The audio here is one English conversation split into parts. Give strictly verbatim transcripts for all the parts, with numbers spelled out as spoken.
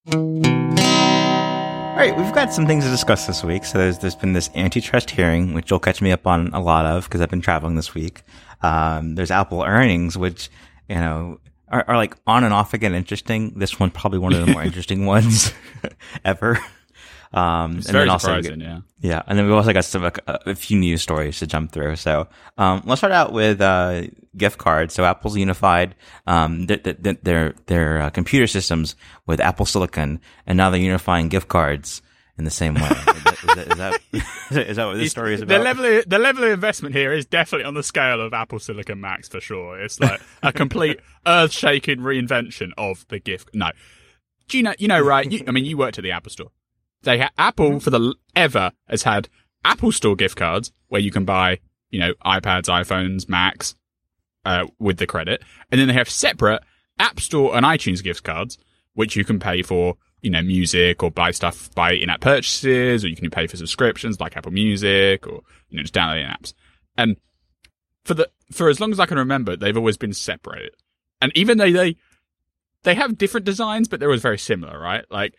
All right, we've got some things to discuss this week. So there's there's been this antitrust hearing, which you'll catch me up on a lot of because I've been traveling this week. Um, there's Apple earnings, which, you know, are, are like on and off again interesting. This one's probably one of the more interesting ones ever. Um, it's and very then also, surprising, yeah. Yeah, and then we've also got some a, a few news stories to jump through. So um, let's start out with uh, gift cards. So Apple's unified um, th- th- th- their their uh, computer systems with Apple Silicon, and now they're unifying gift cards in the same way. Is that, is that, is that, is that what this story is about? The level of, the level of investment here is definitely on the scale of Apple Silicon Max for sure. It's like a complete earth-shaking reinvention of the gift. No, do you know? You know, right? You, I mean, you worked at the Apple Store. They ha- Apple for the ever has had Apple Store gift cards where you can buy, you know, iPads, iPhones, Macs, uh, with the credit. And then they have separate App Store and iTunes gift cards, which you can pay for, you know, music or buy stuff, buy in-app purchases, or you can pay for subscriptions like Apple Music or, you know, just downloading apps. And for the, for as long as I can remember, they've always been separated. And even though they, they have different designs, but they're always very similar, right? Like,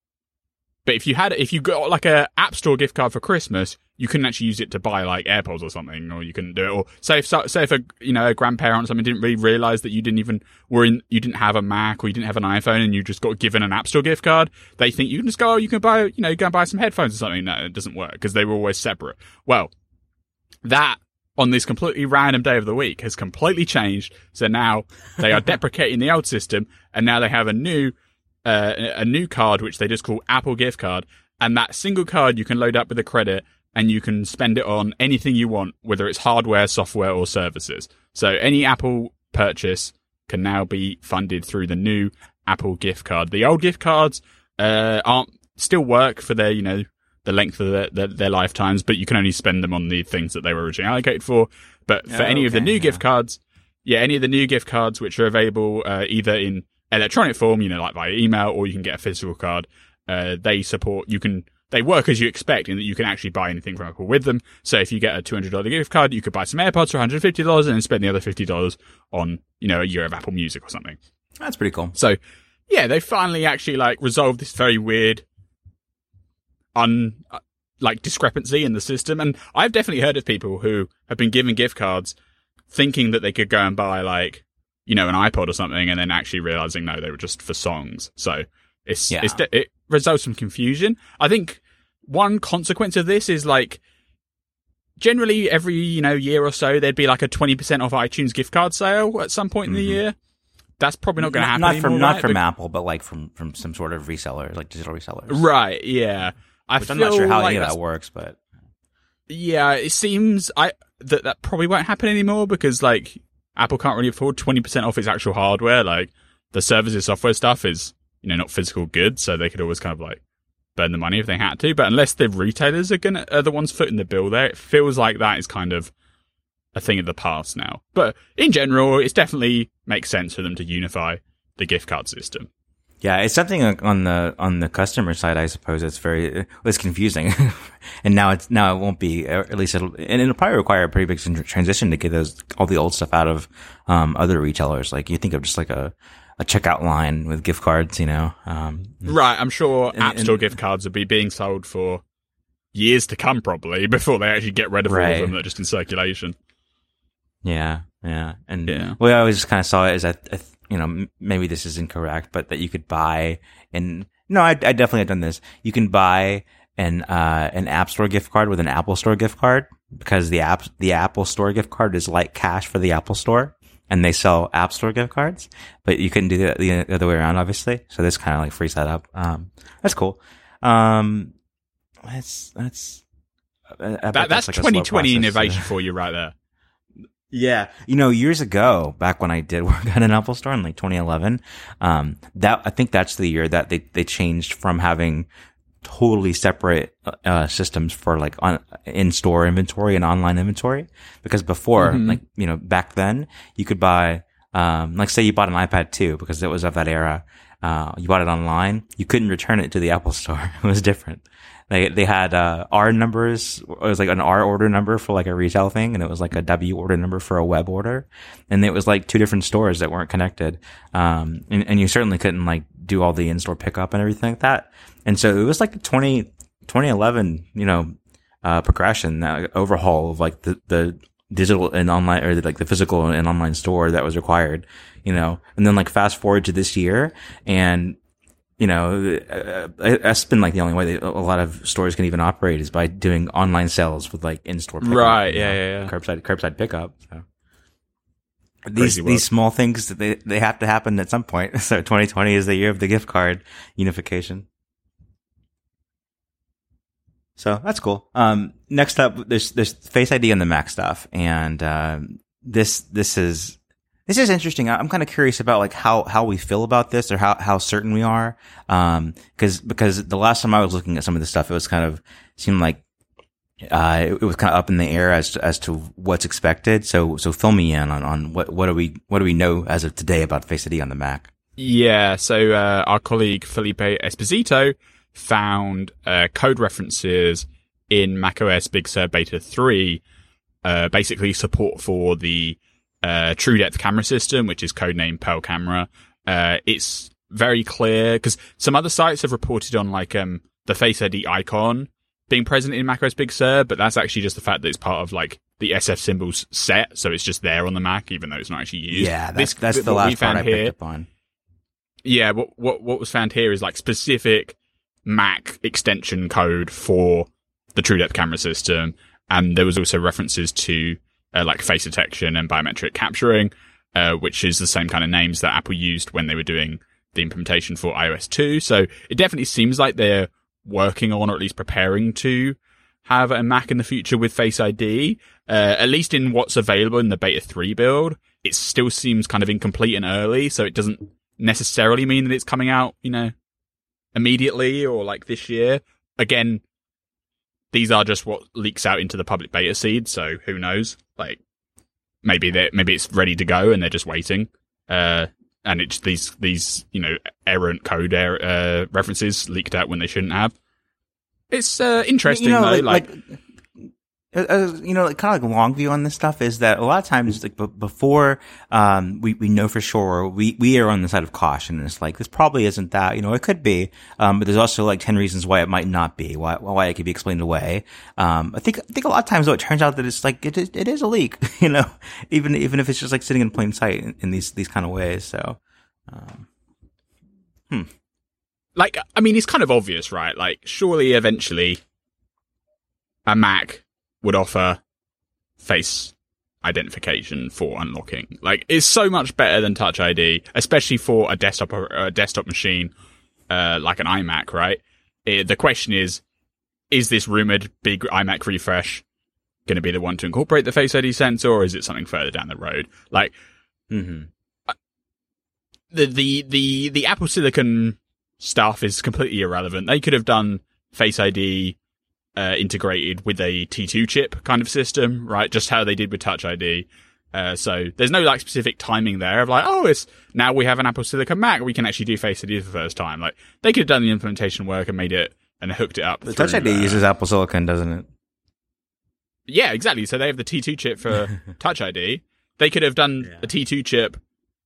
but if you had, if you got like a App Store gift card for Christmas, you couldn't actually use it to buy like AirPods or something, or you couldn't do it. Or say if, say if a, you know, a grandparent or something didn't really realize that you didn't even were in, you didn't have a Mac or you didn't have an iPhone and you just got given an App Store gift card, they think you can just go, oh, you can buy, you know, go and buy some headphones or something. No, it doesn't work because they were always separate. Well, that on this completely random day of the week has completely changed. So now they are deprecating the old system and now they have a new, Uh, a new card, which they just call Apple Gift Card. And that single card you can load up with a credit and you can spend it on anything you want, whether it's hardware, software, or services. So any Apple purchase can now be funded through the new Apple Gift Card. The old gift cards, uh, aren't, still work for their, you know, the length of their, their, their lifetimes, but you can only spend them on the things that they were originally allocated for. But for Oh, any okay, of the new yeah. gift cards, yeah, any of the new gift cards, which are available, uh, either in electronic form, you know, like via email, or you can get a physical card. Uh, they support, you can, they work as you expect in that you can actually buy anything from Apple with them. So if you get a two hundred dollars gift card, you could buy some AirPods for one hundred fifty dollars and then spend the other fifty dollars on, you know, a year of Apple Music or something. That's pretty cool. So yeah, they finally actually like resolved this very weird, un, uh, like discrepancy in the system. And I've definitely heard of people who have been given gift cards thinking that they could go and buy like, you know, an iPod or something, and then actually realizing no, they were just for songs. So it's, Yeah. it's it results some confusion. I think one consequence of this is like generally every, you know, year or so there'd be like a twenty percent off iTunes gift card sale at some point in the Mhm. year. That's probably not going to happen Not anymore, from not right? from But- Apple, but like from from some sort of reseller, like digital resellers. Right? Yeah, I Which feel I'm not sure how like any of that's- that works, but Yeah, it seems I that that probably won't happen anymore because like Apple can't really afford twenty percent off its actual hardware. Like the services software stuff is, you know, not physical goods, so they could always kind of like burn the money if they had to. But unless the retailers are gonna are the ones footing the bill there, it feels like that is kind of a thing of the past now. But in general, it definitely makes sense for them to unify the gift card system. yeah, it's something on the on the customer side. I suppose it's very it's confusing, and now it's now it won't be. Or at least it'll and it'll probably require a pretty big tran- transition to get those all the old stuff out of um, other retailers. Like you think of just like a a checkout line with gift cards, you know. Um, Right, I'm sure And- App Store and- gift cards will be being sold for years to come, probably, before they actually get rid of all Right. of them that are just in circulation. Yeah, yeah, and Yeah. well, I always just kind of saw it as I, I th- you know, m- maybe this is incorrect, but that you could buy and no, I, I definitely have done this. You can buy an uh an App Store gift card with an Apple Store gift card because the app the Apple Store gift card is like cash for the Apple Store, and they sell App Store gift cards, but you couldn't do that the other way around, obviously. So this kind of like frees that up. Um, that's cool. Um, that's that's I, I bet That, that's like a slow twenty twenty process. innovation for you right there. Yeah. You know, years ago, back when I did work at an Apple Store in like twenty eleven, um, that, I think that's the year that they, they changed from having totally separate, uh, systems for like on, in-store inventory and online inventory. Because before, Mhm. like, you know, back then you could buy, um, like say you bought an iPad two because it was of that era. Uh, you bought it online. You couldn't return it to the Apple Store. It was different. They they had uh, R numbers. It was like an R order number for like a retail thing, and it was like a W order number for a web order. And it was like two different stores that weren't connected. Um, and, and you certainly couldn't like do all the in-store pickup and everything like that. And so it was like the twenty, twenty eleven, you know, uh, progression, that overhaul of like the, the digital and online, or the, like the physical and online store that was required, you know, and then like fast forward to this year, and you know, uh, that's been like the only way that a lot of stores can even operate is by doing online sales with like in-store pickup. Right. Yeah, know, yeah, yeah. Curbside, curbside pickup. So these, Crazy world. these small things, they, they have to happen at some point. So twenty twenty is the year of the gift card unification. So that's cool. Um, next up, there's, there's Face I D on the Mac stuff. And, um, this, this is, This is interesting. I'm kind of curious about like how, how we feel about this, or how, how certain we are. Um, cause, because the last time I was looking at some of this stuff, it was kind of seemed like, uh, it, it was kind of up in the air as to, as to what's expected. So, so fill me in on, on what, what do we, what do we know as of today about Face I D on the Mac? Yeah. So, uh, our colleague Felipe Esposito found, uh, code references in macOS Big Sur Beta three, uh, basically support for the, Uh, True Depth camera system, which is codenamed Pearl Camera. Uh, it's very clear because some other sites have reported on like, um, the Face I D icon being present in macOS Big Sur, but that's actually just the fact that it's part of like the S F symbols set. So it's just there on the Mac, even though it's not actually used. Yeah, that's, this, that's the last part I here, picked up on. Yeah, what, what, what was found here is like specific Mac extension code for the True Depth camera system. And there was also references to Uh, like face detection and biometric capturing, uh, which is the same kind of names that Apple used when they were doing the implementation for i O S two. So it definitely seems like they're working on, or at least preparing to have a Mac in the future with Face I D. Uh, at least in what's available in the Beta three build, it still seems kind of incomplete and early, so it doesn't necessarily mean that it's coming out, you know, immediately or like this year. Again, these are just what leaks out into the public beta seed, so who knows? Like, maybe they maybe it's ready to go and they're just waiting. Uh, and it's these these you know errant code er- uh, references leaked out when they shouldn't have. It's uh, interesting, you know, though. Like, like, like uh, you know, like, kind of like long view on this stuff is that a lot of times, like b- before um, we we know for sure, we we are on the side of caution. And it's like this probably isn't that. You know, it could be, um, but there's also like ten reasons why it might not be, why why it could be explained away. Um, I think I think a lot of times though, it turns out that it's like it it is a leak. You know, even even if it's just like sitting in plain sight in, in these these kind of ways. So, um, hmm. like I mean, it's kind of obvious, right? Like, surely eventually a Mac would offer face identification for unlocking. Like, it's so much better than Touch I D, especially for a desktop or a desktop machine, uh, like an iMac, right? It, the question is, is this rumored big iMac refresh going to be the one to incorporate the Face I D sensor, or is it something further down the road? Like, Mm-hmm. the, the, the, the Apple Silicon stuff is completely irrelevant. They could have done Face I D Uh, integrated with a T two chip kind of system, right? Just how they did with Touch I D. Uh, so there's no like specific timing there of like, oh, it's now we have an Apple Silicon Mac, we can actually do Face I D for the first time. Like, they could have done the implementation work and made it and hooked it up. The through, Touch I D uh, uses Apple Silicon, doesn't it? Yeah, exactly. So they have the T two chip for Touch I D. They could have done Yeah. a T two chip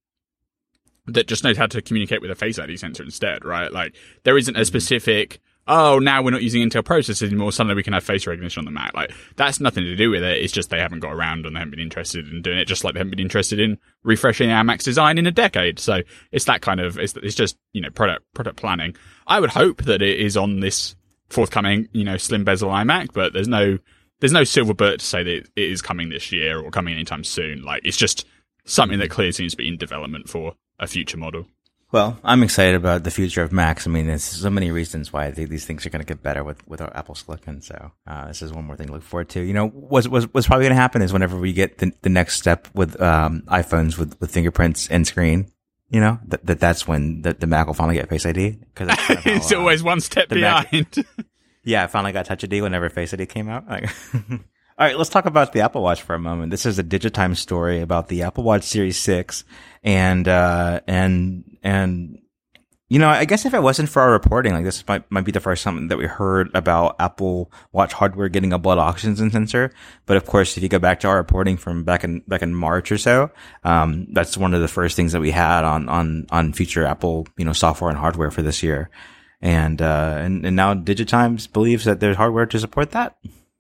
that just knows how to communicate with a Face I D sensor instead, right? Like, there isn't a specific, oh, now we're not using Intel processors anymore, suddenly we can have face recognition on the Mac. Like, that's nothing to do with it. It's just they haven't got around and they haven't been interested in doing it, just like they haven't been interested in refreshing our Mac's design in a decade. So it's that kind of, it's, it's just, you know, product, product planning. I would hope that it is on this forthcoming, you know, slim bezel iMac, but there's no, there's no silver bullet to say that it is coming this year or coming anytime soon. Like, it's just something that clearly seems to be in development for a future model. Well, I'm excited about the future of Macs. I mean, there's so many reasons why I think these things are going to get better with, with our Apple Silicon. So, uh, this is one more thing to look forward to. You know, what's, what's, what's probably going to happen is whenever we get the, the next step with, um, iPhones with, with fingerprints and screen, you know, that, that that's when the, the Mac will finally get Face I D. Cause that's kind of how, It's uh, always one step Mac- behind. Yeah, I finally got Touch I D whenever Face I D came out. Like, all right, let's talk about the Apple Watch for a moment. This is a Digitime story about the Apple Watch Series six and, uh, and, and, You know, I guess if it wasn't for our reporting, like this might might be the first time that we heard about Apple Watch hardware getting a blood oxygen sensor. But of course, if you go back to our reporting from back in back in March or so, um, that's one of the first things that we had on on on future Apple, you know, software and hardware for this year. And uh, and and now DigiTimes believes that there's hardware to support that.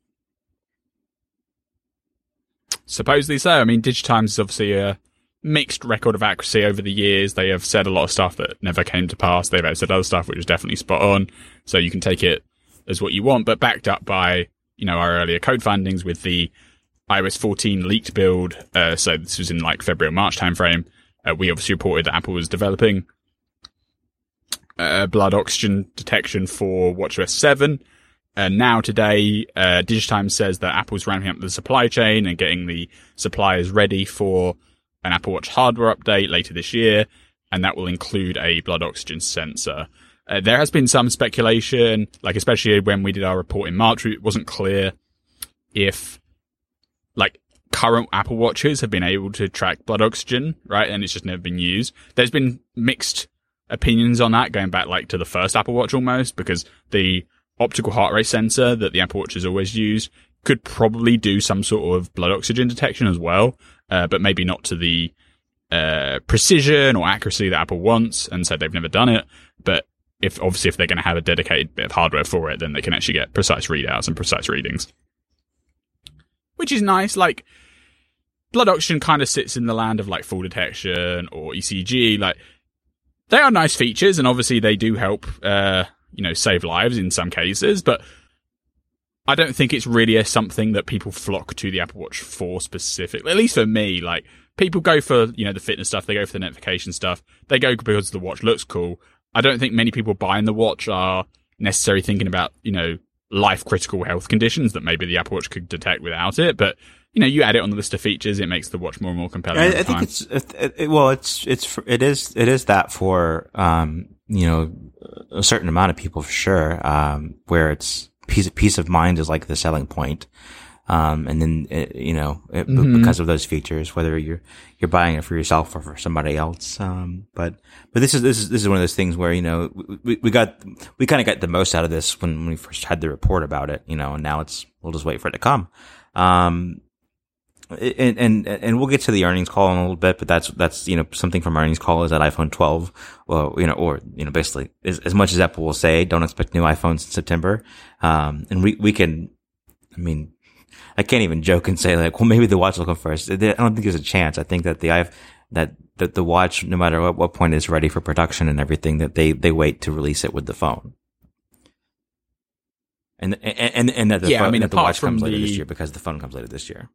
Supposedly so. I mean, DigiTimes is obviously a mixed record of accuracy over the years. They have said a lot of stuff that never came to pass. They've said other stuff which is definitely spot on. So you can take it as what you want, but backed up by, you know, our earlier code findings with the iOS fourteen leaked build. Uh, so this was in like February or March timeframe. Uh, we obviously reported that Apple was developing uh, blood oxygen detection for WatchOS seven. And now today, uh, DigiTimes says that Apple's ramping up the supply chain and getting the suppliers ready for an Apple Watch hardware update later this year, and that will include a blood oxygen sensor. Uh, there has been some speculation, like especially when we did our report in March, it wasn't clear if like current Apple Watches have been able to track blood oxygen, right? And it's just never been used. There's been mixed opinions on that going back like to the first Apple Watch almost, because the optical heart rate sensor that the Apple Watch has always used could probably do some sort of blood oxygen detection as well. Uh, but maybe not to the uh, precision or accuracy that Apple wants, and so they've never done it. But if obviously if they're going to have a dedicated bit of hardware for it, then they can actually get precise readouts and precise readings, which is nice. Like blood oxygen kind of sits in the land of like fall detection or E C G. Like they are nice features, and obviously they do help, uh, you know, save lives in some cases, but I don't think it's really a something that people flock to the Apple Watch for specifically. At least for me, like people go for, you know, the fitness stuff. They go for the notification stuff. They go because the watch looks cool. I don't think many people buying the watch are necessarily thinking about, you know, life critical health conditions that maybe the Apple Watch could detect without it. But, you know, you add it on the list of features, it makes the watch more and more compelling. I, I think time. it's, it, it, well, it's, it's, it is, it is that for, um, you know, a certain amount of people for sure, um, where it's, Peace, peace of mind is like the selling point. Um, and then, it, you know, it, mm-hmm. because of those features, whether you're, you're buying it for yourself or for somebody else. Um, but, but this is, this is, this is one of those things where, you know, we, we got, we kind of got the most out of this when, when we first had the report about it, you know, and now it's, we'll just wait for it to come. Um, and, and, and we'll get to the earnings call in a little bit, but that's, that's, you know, something from earnings call is that iPhone twelve, well, you know, or, you know, basically as, as much as Apple will say, don't expect new iPhones in September. Um, and we, we can, I mean, I can't even joke and say like, well, maybe the watch will come first. I don't think there's a chance. I think that the, I've, that, that the watch, no matter what, what point is ready for production and everything, that they, they wait to release it with the phone. And, and, and that the, yeah, phone, I mean, that the watch comes the... later this year because the phone comes later this year.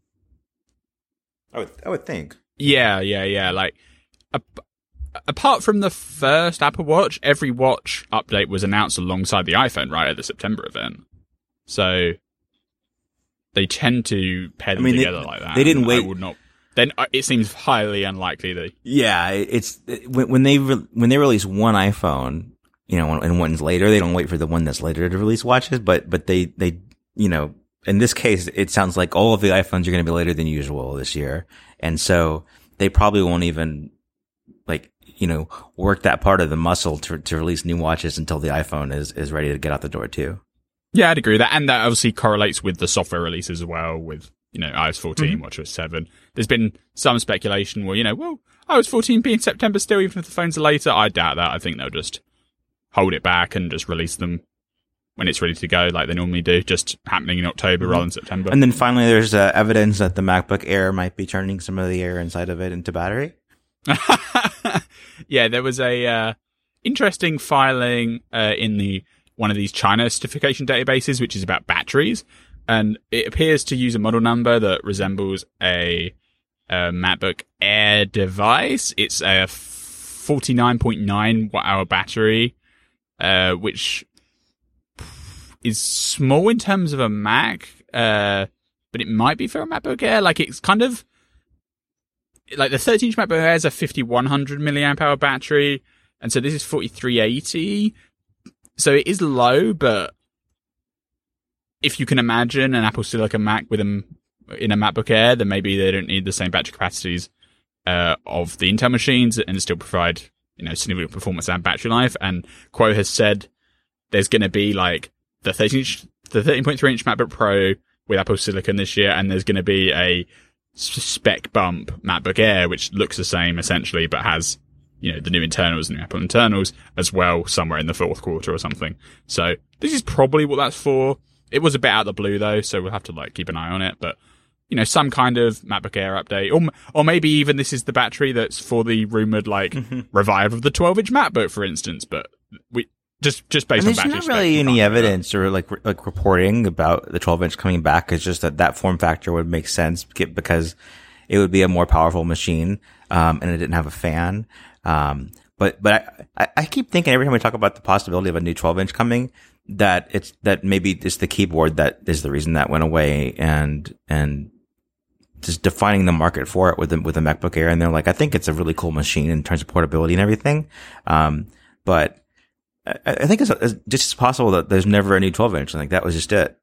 I would, I would think. Yeah, yeah, yeah. Like, a, apart from the first Apple Watch, every watch update was announced alongside the iPhone, right, at the September event. So they tend to pair them I mean, together they, like that. They didn't wait. I would not. Then it seems highly unlikely that. Yeah, it's when, when they re, when they release one iPhone, you know, and one's later, they don't wait for the one that's later to release watches, but but they they you know. In this case, it sounds like all of the iPhones are going to be later than usual this year. And so they probably won't even like, you know, work that part of the muscle to, to release new watches until the iPhone is, is ready to get out the door too. Yeah, I'd agree with that. And that obviously correlates with the software releases as well with, you know, iOS fourteen, mm-hmm. WatchOS seven. There's been some speculation where, you know, well, iOS fourteen be in September still, even if the phones are later. I doubt that. I think they'll just hold it back and just release them when it's ready to go, like they normally do, just happening in October mm-hmm. rather than September. And then finally, there's uh, evidence that the MacBook Air might be turning some of the air inside of it into battery. Yeah, there was a uh, interesting filing uh, in the one of these China certification databases, which is about batteries, and it appears to use a model number that resembles a, a MacBook Air device. It's a forty-nine point nine watt hour battery, uh, which is small in terms of a Mac, uh, but it might be for a MacBook Air. Like, it's kind of, like the thirteen inch MacBook Air has a fifty-one hundred milliamp hour battery, and so this is forty-three eighty. So it is low, but if you can imagine an Apple Silicon Mac with a, in a MacBook Air, then maybe they don't need the same battery capacities, uh, of the Intel machines and still provide you know, significant performance and battery life. And Quo has said there's going to be like the thirteen inch, the thirteen point three inch MacBook Pro with Apple Silicon this year, and there's going to be a spec bump MacBook Air, which looks the same essentially, but has, you know, the new internals, the new Apple internals as well, somewhere in the fourth quarter or something. So this is probably what that's for. It was a bit out of the blue though, so we'll have to like keep an eye on it. But, you know, some kind of MacBook Air update, or or maybe even this is the battery that's for the rumored like mm-hmm. revive of the twelve inch MacBook, for instance. But we just just based and on battery. There's not really any evidence or like re- like reporting about the twelve inch coming back. It's just that that form factor would make sense because it would be a more powerful machine, um, and it didn't have a fan. Um, but but I I keep thinking every time we talk about the possibility of a new twelve inch coming, that it's that maybe it's the keyboard that is the reason that went away, and and just defining the market for it with the, with the MacBook Air. And they're like, I think it's a really cool machine in terms of portability and everything. Um, but I, I think it's, it's just as possible that there's never a new twelve inch. Like that was just it.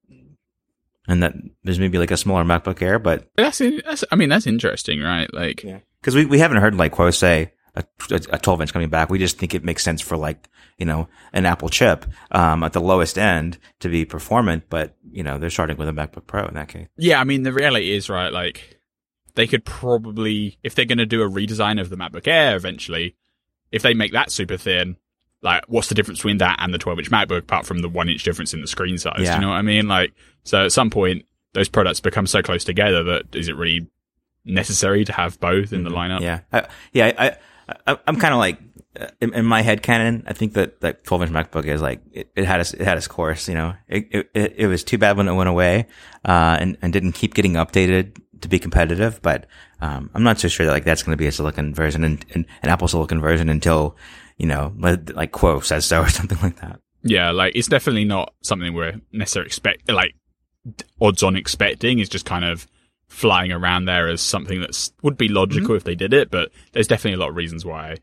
And that there's maybe like a smaller MacBook Air, but that's, that's I mean, that's interesting, right? Like, yeah. Cause we, we haven't heard like Quo say a, a twelve inch coming back. We just think it makes sense for like, you know, an Apple chip, um, at the lowest end to be performant, but you know, they're starting with a MacBook Pro in that case. Yeah. I mean, the reality is, right, like they could probably, if they're going to do a redesign of the MacBook Air eventually, if they make that super thin, like what's the difference between that and the twelve inch MacBook apart from the one inch difference in the screen size? Yeah. Do you know what I mean? Like, so at some point those products become so close together that is it really necessary to have both in mm-hmm. the lineup? Yeah. I, yeah. I, I, I'm kind of like, in, in my head canon, I think that that twelve inch MacBook is like, it, it had its, it had its course, you know, it, it, it was too bad when it went away, uh, and, and didn't keep getting updated to be competitive. But, um, I'm not so sure that like that's going to be a silicon version and, and an Apple silicon version until, you know, like Quo says so or something like that. Yeah. Like it's definitely not something we're necessarily expect, like odds on expecting. It's just kind of flying around there as something that would be logical mm-hmm. if they did it, but there's definitely a lot of reasons why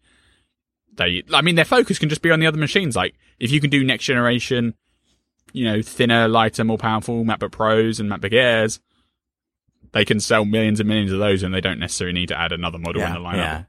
they, I mean, their focus can just be on the other machines. Like, if you can do next generation, you know, thinner, lighter, more powerful MacBook Pros and MacBook Airs, they can sell millions and millions of those and they don't necessarily need to add another model yeah, in the lineup. Yeah.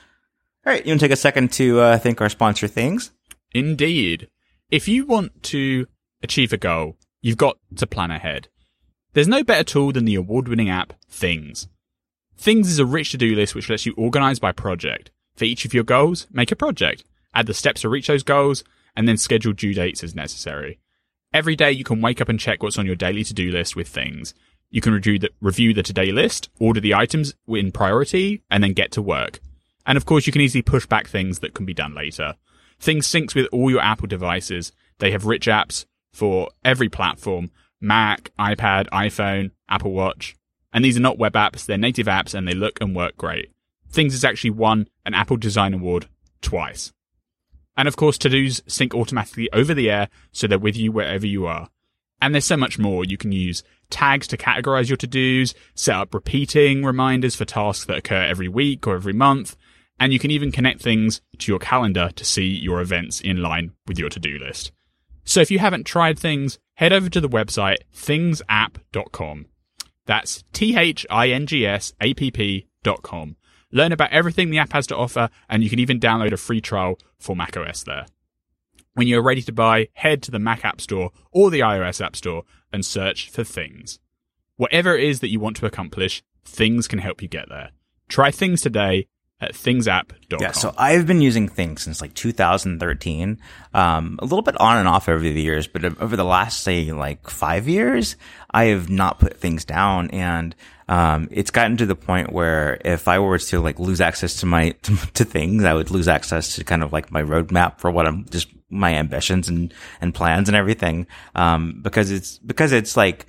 All right, you want to take a second to uh, thank our sponsor, Things? Indeed. If you want to achieve a goal, you've got to plan ahead. There's no better tool than the award-winning app, Things. Things is a rich to-do list which lets you organize by project. For each of your goals, make a project, add the steps to reach those goals, and then schedule due dates as necessary. Every day you can wake up and check what's on your daily to-do list with Things. You can review the, review the to-day list, order the items in priority, and then get to work. And of course, you can easily push back things that can be done later. Things syncs with all your Apple devices. They have rich apps for every platform: Mac, iPad, iPhone, Apple Watch. And these are not web apps, they're native apps and they look and work great. Things has actually won an Apple Design Award twice. And of course, to-dos sync automatically over the air so they're with you wherever you are. And there's so much more. You can use tags to categorize your to-dos, set up repeating reminders for tasks that occur every week or every month, and you can even connect things to your calendar to see your events in line with your to-do list. So if you haven't tried Things, head over to the website things app dot com. That's T H I N G S A P P dot com. Learn about everything the app has to offer, and you can even download a free trial for macOS there. When you're ready to buy, head to the Mac App Store or the iOS App Store and search for Things. Whatever it is that you want to accomplish, Things can help you get there. Try Things today at things app dot com. Yeah, so I've been using Things since like two thousand thirteen, um, a little bit on and off over the years, but over the last, say, like five years, I have not put Things down. And um, it's gotten to the point where if I were to like lose access to my to, to Things, I would lose access to kind of like my roadmap for what I'm just my ambitions and and plans and everything, um, because it's because it's like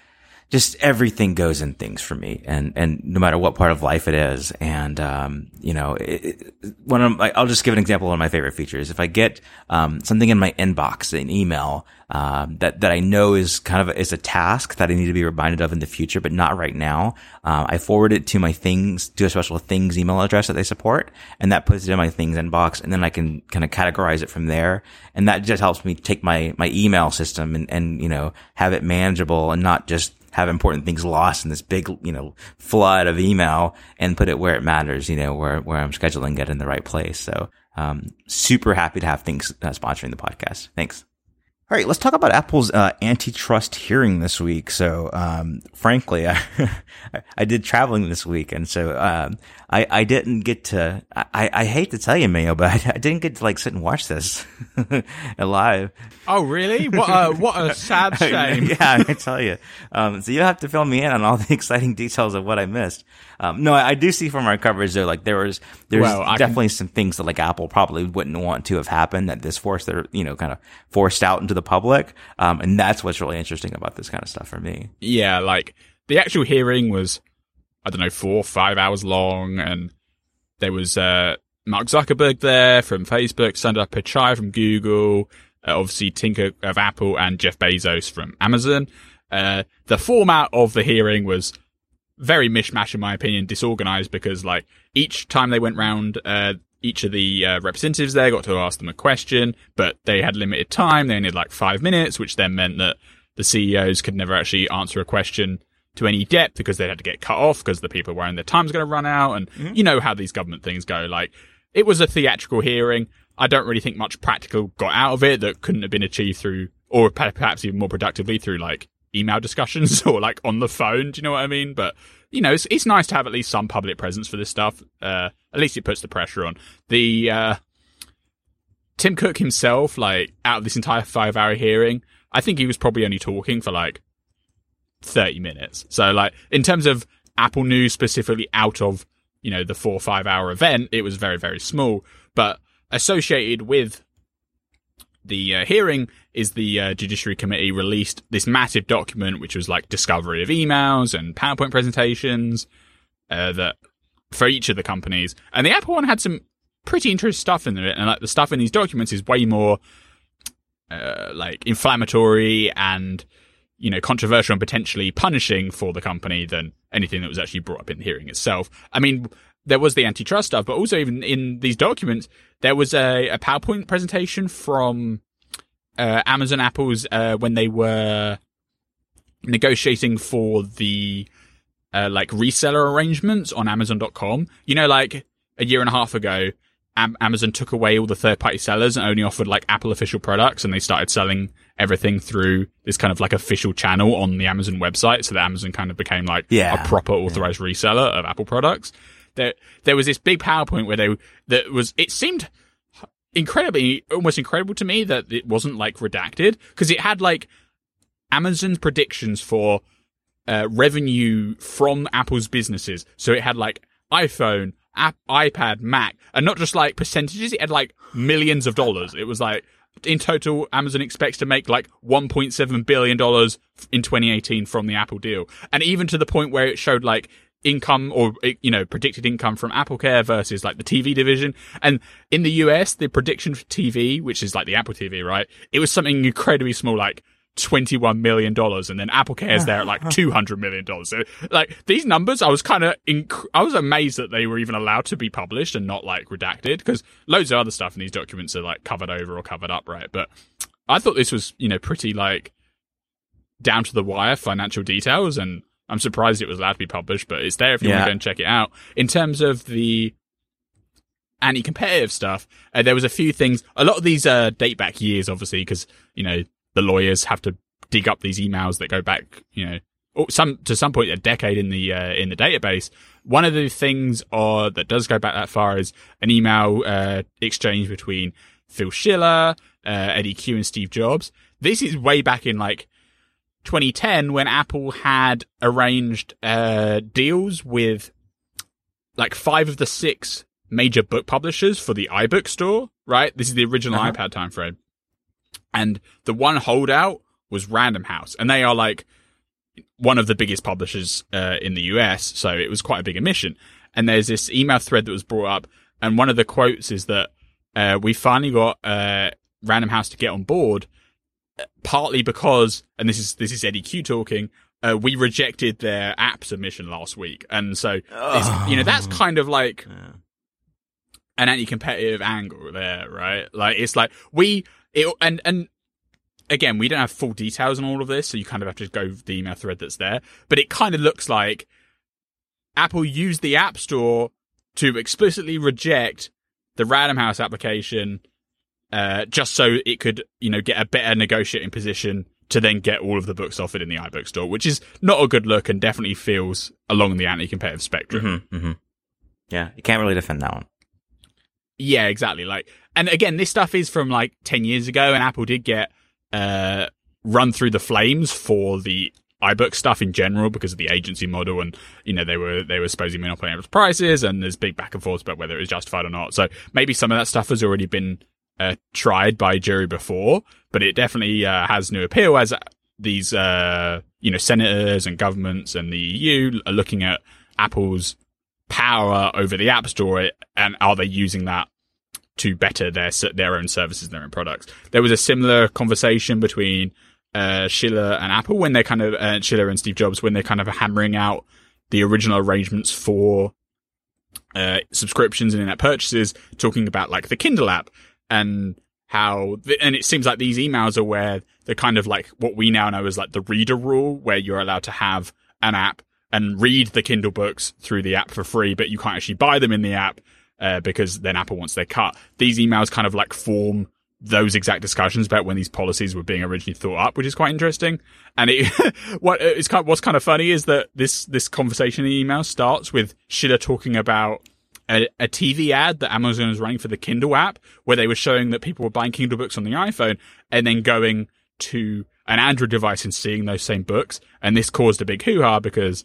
just everything goes in Things for me, and and no matter what part of life it is. And um you know, it, it, one of my, I'll just give an example of one of my favorite features. If I get um something in my inbox, an email um that that I know is kind of a, is a task that I need to be reminded of in the future, but not right now, uh, I forward it to my Things, to a special Things email address that they support, and that puts it in my Things inbox, and then I can kind of categorize it from there, and that just helps me take my my email system and and you know, have it manageable and not just have important things lost in this big, you know, flood of email, and put it where it matters, you know, where, where I'm scheduling it in the right place. So, Um, super happy to have things uh, sponsoring the podcast. Thanks. All right, let's talk about Apple's uh, antitrust hearing this week. So, um, frankly, I, I did traveling this week, and so um, I, I didn't get to. I, I hate to tell you, Mayo, but I, I didn't get to like sit and watch this live. Oh, really? What a what a sad shame. Yeah, I tell you. Um, so you have to fill me in on all the exciting details of what I missed. Um, no, I, I do see from our coverage though, like there was there's Well, I definitely can- some things that like Apple probably wouldn't want to have happened that this forced their you know kind of forced out into the public. Um, and that's what's really interesting about this kind of stuff for me. Yeah, like the actual hearing was, I don't know, four, five hours long, and there was uh, Mark Zuckerberg there from Facebook, Sundar Pichai from Google, uh, obviously Tim Cook of Apple, and Jeff Bezos from Amazon. Uh, the format of the hearing was very mishmash, in my opinion, disorganized, because like each time they went round, uh, each of the uh, representatives there got to ask them a question, but they had limited time. They only had like five minutes, which then meant that the C E Os could never actually answer a question to any depth because they had to get cut off because the people worrying their time's going to run out. And mm-hmm. you know how these government things go. Like, it was a theatrical hearing. I don't really think much practical got out of it that couldn't have been achieved through, or perhaps even more productively through like email discussions or like on the phone. Do you know what I mean? But you know, it's, it's nice to have at least some public presence for this stuff. Uh, at least it puts the pressure on. The, uh, Tim Cook himself, like, out of this entire five hour hearing, I think he was probably only talking for like thirty minutes. So like, in terms of Apple news specifically out of, you know, the four or five hour event, it was very, very small. But associated with the uh, hearing is the uh, Judiciary Committee released this massive document, which was like discovery of emails and PowerPoint presentations uh, that for each of the companies. And the Apple one had some pretty interesting stuff in it. And like the stuff in these documents is way more uh, like inflammatory and, you know, controversial and potentially punishing for the company than anything that was actually brought up in the hearing itself. I mean, there was the antitrust stuff, but also even in these documents, there was a, a PowerPoint presentation from uh, Amazon Apple's uh, when they were negotiating for the uh, like reseller arrangements on Amazon dot com. You know, like a year and a half ago, Am- Amazon took away all the third-party sellers and only offered like Apple official products, and they started selling everything through this kind of like official channel on the Amazon website. So that Amazon kind of became like yeah. a proper authorized yeah. reseller of Apple products. There, there was this big PowerPoint where they, that was, it seemed incredibly, almost incredible to me that it wasn't like redacted, because it had like Amazon's predictions for, uh, revenue from Apple's businesses. So it had like iPhone, app, iPad, Mac, and not just like percentages, it had like millions of dollars. It was like, in total, Amazon expects to make like one point seven billion dollars in twenty eighteen from the Apple deal. And even to the point where it showed like, income or, you know, predicted income from AppleCare versus like the T V division. And in the U S, the prediction for T V, which is like the Apple T V, right? It was something incredibly small, like twenty-one million dollars. And then AppleCare is there at like two hundred million dollars. So like these numbers, I was kind of, inc- I was amazed that they were even allowed to be published and not like redacted, because loads of other stuff in these documents are like covered over or covered up, right? But I thought this was, you know, pretty like down to the wire financial details, and I'm surprised it was allowed to be published, but it's there if you yeah. want to go and check it out. In terms of the anti-competitive stuff, uh, there was a few things. A lot of these uh, date back years, obviously, because, you know, the lawyers have to dig up these emails that go back, you know, or some to some point a decade in the uh, in the database. One of the things uh, that does go back that far is an email uh, exchange between Phil Schiller, uh, Eddie Q, and Steve Jobs. This is way back in like twenty ten, when Apple had arranged uh deals with like five of the six major book publishers for the iBook store, right? This is the original uh-huh. iPad timeframe. And the one holdout was Random House, and they are like one of the biggest publishers uh, in the U S, so it was quite a big omission. And there's this email thread that was brought up, and one of the quotes is that uh we finally got uh Random House to get on board, partly because, and this is this is Eddie Q talking, uh, we rejected their app submission last week, and so it's, you know, that's kind of like yeah. an anti-competitive angle there, right? Like it's like we it and and again, we don't have full details on all of this, so you kind of have to go the email thread that's there. But it kind of looks like Apple used the App Store to explicitly reject the Random House application, uh, just so it could, you know, get a better negotiating position to then get all of the books offered in the iBook store, which is not a good look and definitely feels along the anti-competitive spectrum. Mm-hmm, mm-hmm. Yeah, you can't really defend that one. Yeah, exactly. Like, and again, this stuff is from like ten years ago, and Apple did get uh, run through the flames for the iBook stuff in general because of the agency model, and you know they were they were supposedly monopolying prices, and there's big back and forth about whether it was justified or not. So maybe some of that stuff has already been uh, tried by a jury before, but it definitely uh, has new appeal as these uh, you know senators and governments and the E U are looking at Apple's power over the App Store, and are they using that to better their their own services and their own products. There was a similar conversation between uh, Schiller and Apple when they're kind of uh, Schiller and Steve Jobs when they're kind of hammering out the original arrangements for uh, subscriptions and in-app purchases, talking about like the Kindle app and how the, and it seems like these emails are where they're kind of like what we now know as like the reader rule, where you're allowed to have an app and read the Kindle books through the app for free, but you can't actually buy them in the app uh, because then Apple wants their cut. These emails kind of like form those exact discussions about when these policies were being originally thought up, which is quite interesting. And it, what is kind of, what's kind of funny is that this this conversation in the email starts with Schiller talking about a, a T V ad that Amazon was running for the Kindle app, where they were showing that people were buying Kindle books on the iPhone and then going to an Android device and seeing those same books. And this caused a big hoo-ha because,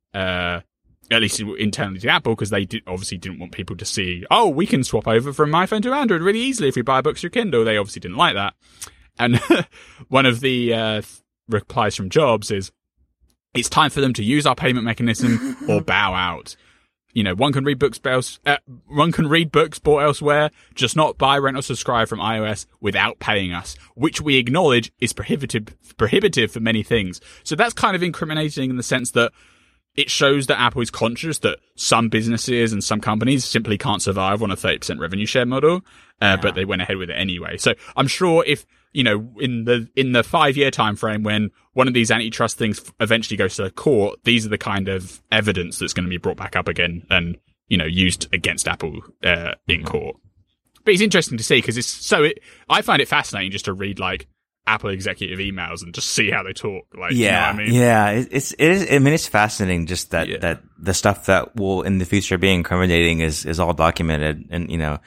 uh, at least internally to Apple, because they did, obviously didn't want people to see, oh, we can swap over from iPhone to Android really easily if we buy books through Kindle. They obviously didn't like that. And one of the uh, replies from Jobs is, it's time for them to use our payment mechanism or bow out. You know, one can read books, uh, one can read books bought elsewhere, just not buy, rent, or subscribe from iOS without paying us, which we acknowledge is prohibitive, prohibitive for many things. So that's kind of incriminating in the sense that it shows that Apple is conscious that some businesses and some companies simply can't survive on a thirty percent revenue share model, uh, yeah. but they went ahead with it anyway. So I'm sure if, you know, in the, in the five year time frame when one of these antitrust things eventually goes to court, these are the kind of evidence that's going to be brought back up again and, you know, used against Apple, uh, in court. But it's interesting to see because it's so, it, I find it fascinating just to read like Apple executive emails and just see how they talk. Like, yeah, you know what I mean? Yeah, it, it's, it is, I mean, it's fascinating just that, yeah. that the stuff that will in the future be incriminating is, is all documented and, you know,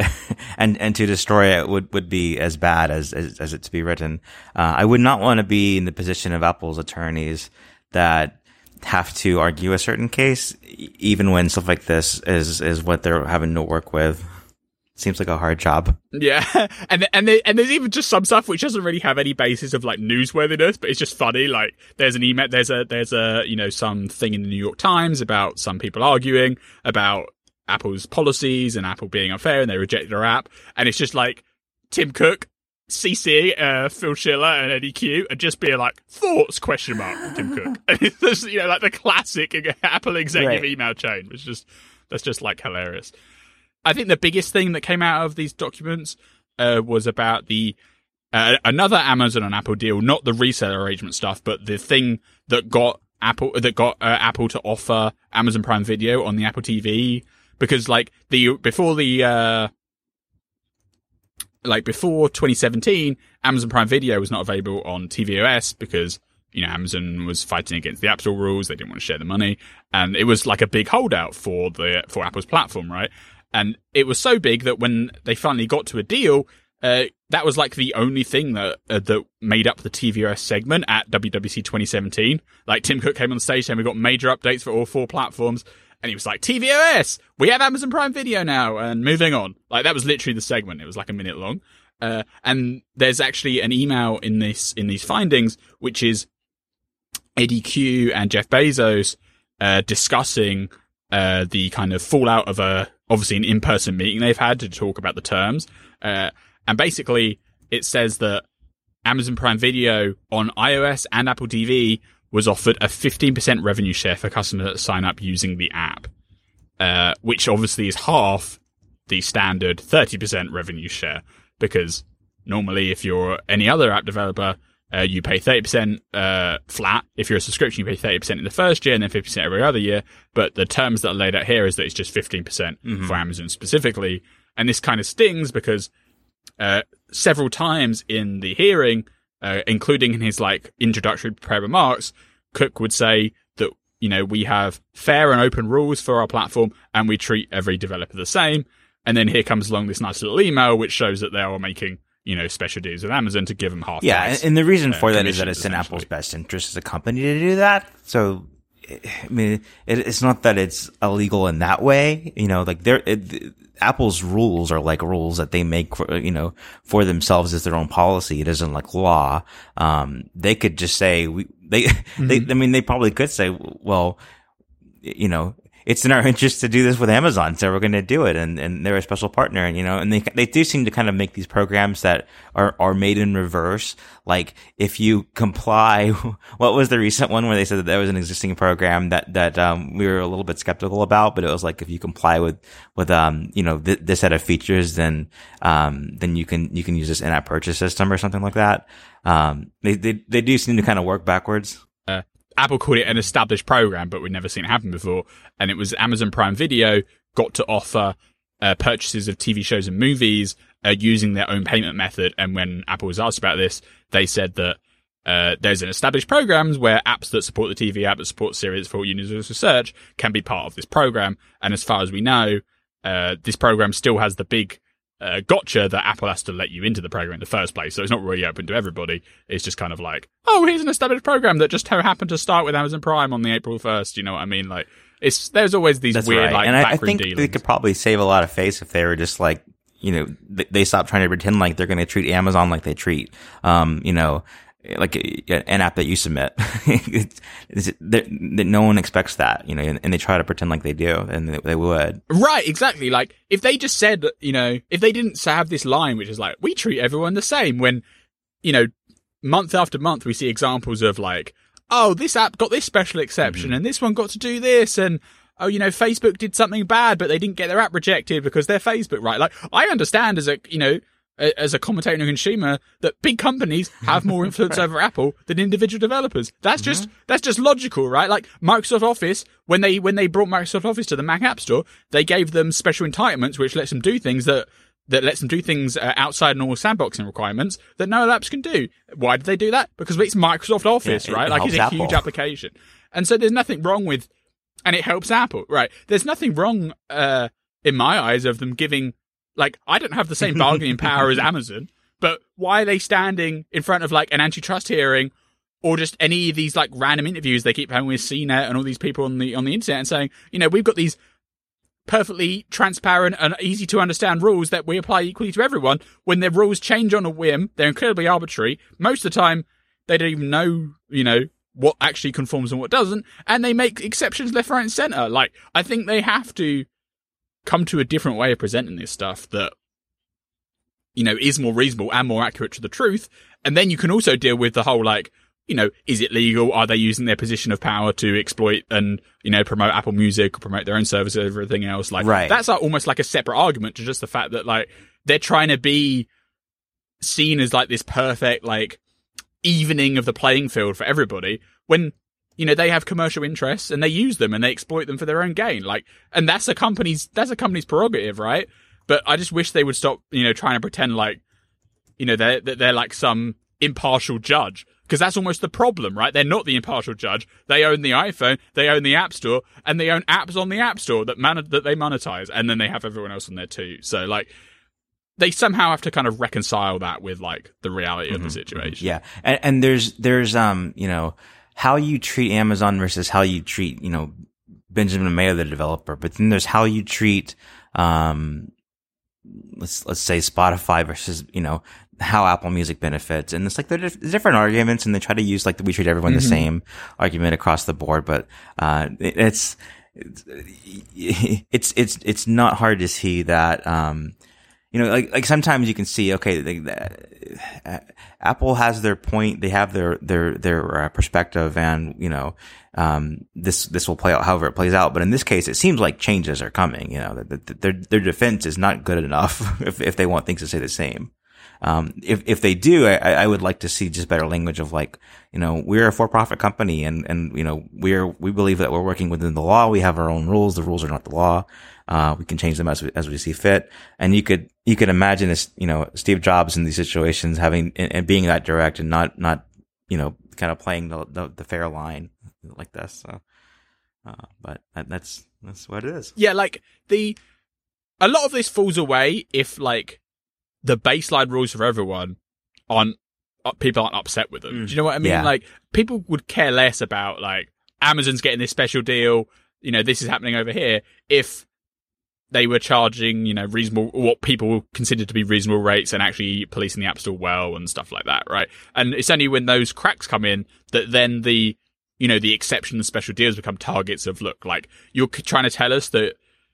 and, and to destroy it would, would be as bad as, as, as it to be written. Uh, I would not want to be in the position of Apple's attorneys that have to argue a certain case, even when stuff like this is, is what they're having to work with. Seems like a hard job. Yeah, and and there, and there's even just some stuff which doesn't really have any basis of like newsworthiness, but it's just funny. Like there's an email, there's a there's a you know some thing in the New York Times about some people arguing about Apple's policies and Apple being unfair, and they rejected their app, and it's just like Tim Cook, C C, uh, Phil Schiller, and Eddie Q, and just being like thoughts question mark Tim Cook, and it's just, you know like the classic Apple executive right. email chain, which just that's just like hilarious. I think the biggest thing that came out of these documents uh, was about the uh, another Amazon and Apple deal, not the reseller arrangement stuff, but the thing that got Apple that got uh, Apple to offer Amazon Prime Video on the Apple T V, because like the before the uh, like before twenty seventeen, Amazon Prime Video was not available on tvOS because you know Amazon was fighting against the App Store rules; they didn't want to share the money, and it was like a big holdout for the for Apple's platform, right? And it was so big that when they finally got to a deal, uh, that was like the only thing that uh, that made up the tvOS segment at W W C twenty seventeen. Like Tim Cook came on stage saying we got major updates for all four platforms, and he was like, tvOS, we have Amazon Prime Video now, and moving on. Like that was literally the segment. It was like a minute long. Uh, and there's actually an email in this in these findings, which is Eddie Q and Jeff Bezos uh, discussing uh, the kind of fallout of a obviously an in-person meeting they've had to talk about the terms. Uh, and basically it says that Amazon Prime Video on iOS and Apple T V was offered a fifteen percent revenue share for customers that sign up using the app, uh, which obviously is half the standard thirty percent revenue share, because normally if you're any other app developer, Uh, you pay thirty percent uh, flat. If you're a subscription, you pay thirty percent in the first year and then fifty percent every other year. But the terms that are laid out here is that it's just fifteen percent mm-hmm. for Amazon specifically. And this kind of stings because uh, several times in the hearing, uh, including in his like introductory prepared remarks, Cook would say that, you know, we have fair and open rules for our platform and we treat every developer the same. And then here comes along this nice little email which shows that they are making, you know, special deals with Amazon to give them half. Yeah, price, and the reason for uh, that is that it's in Apple's best interest as a company to do that. So, I mean, it, it's not that it's illegal in that way. You know, like they're, it, Apple's rules are like rules that they make for, you know, for themselves as their own policy. It isn't like law. Um, they could just say, we, they, mm-hmm. they, I mean, they probably could say, well, you know, it's in our interest to do this with Amazon, so we're going to do it, and, and they're a special partner, and you know, and they they do seem to kind of make these programs that are are made in reverse. Like if you comply, what was the recent one where they said that there was an existing program that that um we were a little bit skeptical about, but it was like if you comply with with um you know th- this set of features, then um then you can you can use this in-app purchase system or something like that. Um, they they they do seem to kind of work backwards. Uh. Apple called it an established program, but we'd never seen it happen before. And it was Amazon Prime Video got to offer uh, purchases of T V shows and movies uh, using their own payment method. And when Apple was asked about this, they said that uh, there's an established programs where apps that support the T V app that support Siri for universal search can be part of this program. And as far as we know, uh, this program still has the big Uh, gotcha that Apple has to let you into the program in the first place. So it's not really open to everybody. It's just kind of like, oh, here's an established program that just happened to start with Amazon Prime on the April first. You know what I mean? Like, it's, there's always these That's weird, right. like, and I, I backroom think dealings. they could probably save a lot of face if they were just like, you know, they, they stop trying to pretend like they're going to treat Amazon like they treat, um, you know, like an app that you submit. it's, it's, no one expects that, you know, and, and they try to pretend like they do, and they, they would. Right, exactly. Like, if they just said, you know, if they didn't have this line, which is like, we treat everyone the same, when, you know, month after month we see examples of like, oh, this app got this special exception, mm-hmm. and this one got to do this, and, oh, you know, Facebook did something bad, but they didn't get their app rejected because they're Facebook, right? Like, I understand as a, you know, as a commentator and a consumer, that big companies have more influence right. over Apple than individual developers. That's mm-hmm. just, that's just logical, right? Like Microsoft Office, when they, when they brought Microsoft Office to the Mac App Store, they gave them special entitlements, which lets them do things that, that lets them do things uh, outside normal sandboxing requirements that no other apps can do. Why did they do that? Because it's Microsoft Office, yeah, it, right? it Like it's a Apple. huge application. And so there's nothing wrong with, and it helps Apple, right? There's nothing wrong, uh, in my eyes of them giving, like, I don't have the same bargaining power as Amazon, but why are they standing in front of like an antitrust hearing or just any of these like random interviews they keep having with C net and all these people on the on the internet and saying, you know, we've got these perfectly transparent and easy to understand rules that we apply equally to everyone, when their rules change on a whim, they're incredibly arbitrary. Most of the time, they don't even know, you know, what actually conforms and what doesn't, and they make exceptions left, right, and center. Like, I think they have to come to a different way of presenting this stuff that, you know, is more reasonable and more accurate to the truth. And then you can also deal with the whole, like, you know, is it legal? Are they using their position of power to exploit and, you know, promote Apple Music or promote their own service over everything else? Like, right. that's like almost like a separate argument to just the fact that, like, they're trying to be seen as like this perfect, like, evening of the playing field for everybody, when, you know, they have commercial interests and they use them and they exploit them for their own gain. Like, and that's a company's, that's a company's prerogative, right? But I just wish they would stop, you know, trying to pretend like, you know, they're, they're like some impartial judge. Because that's almost the problem, right? They're not the impartial judge. They own the iPhone, they own the App Store, and they own apps on the App Store that man- that they monetize, and then they have everyone else on there too. So, like, they somehow have to kind of reconcile that with, like, the reality mm-hmm. of the situation. Yeah, and, and there's there's um you know, how you treat Amazon versus how you treat, you know, Benjamin Mayo, the developer, but then there's how you treat um let's let's say Spotify versus, you know, how Apple Music benefits. And it's like, they're different arguments, and they try to use like the we treat everyone mm-hmm. the same argument across the board. But, uh, it, it's, it's, it's, it's not hard to see that, um, you know, like, like sometimes you can see, okay, they, uh, Apple has their point, they have their, their, their uh, perspective, and, you know, um, this, this will play out however it plays out. But in this case, it seems like changes are coming, you know, that their, their defense is not good enough if, if they want things to stay the same. Um, if, if they do, I, I would like to see just better language of like, you know, we're a for-profit company and, and, you know, we're, we believe that we're working within the law. We have our own rules. The rules are not the law. Uh, we can change them as we, as we see fit. And you could, you could imagine this, you know, Steve Jobs in these situations having, and, and being that direct and not, not, you know, kind of playing the, the, the fair line like this. So, uh, but that's, that's what it is. Yeah. Like the, a lot of this falls away if like the baseline rules for everyone aren't, people aren't upset with them. Mm. Do you know what I mean? Yeah. Like people would care less about like Amazon's getting this special deal. You know, this is happening over here. If they were charging, you know, reasonable, what people consider to be reasonable rates and actually policing the App Store well and stuff like that, right? And it's only when those cracks come in that then the, you know, the exception and special deals become targets of, look, like, you're trying to tell us that,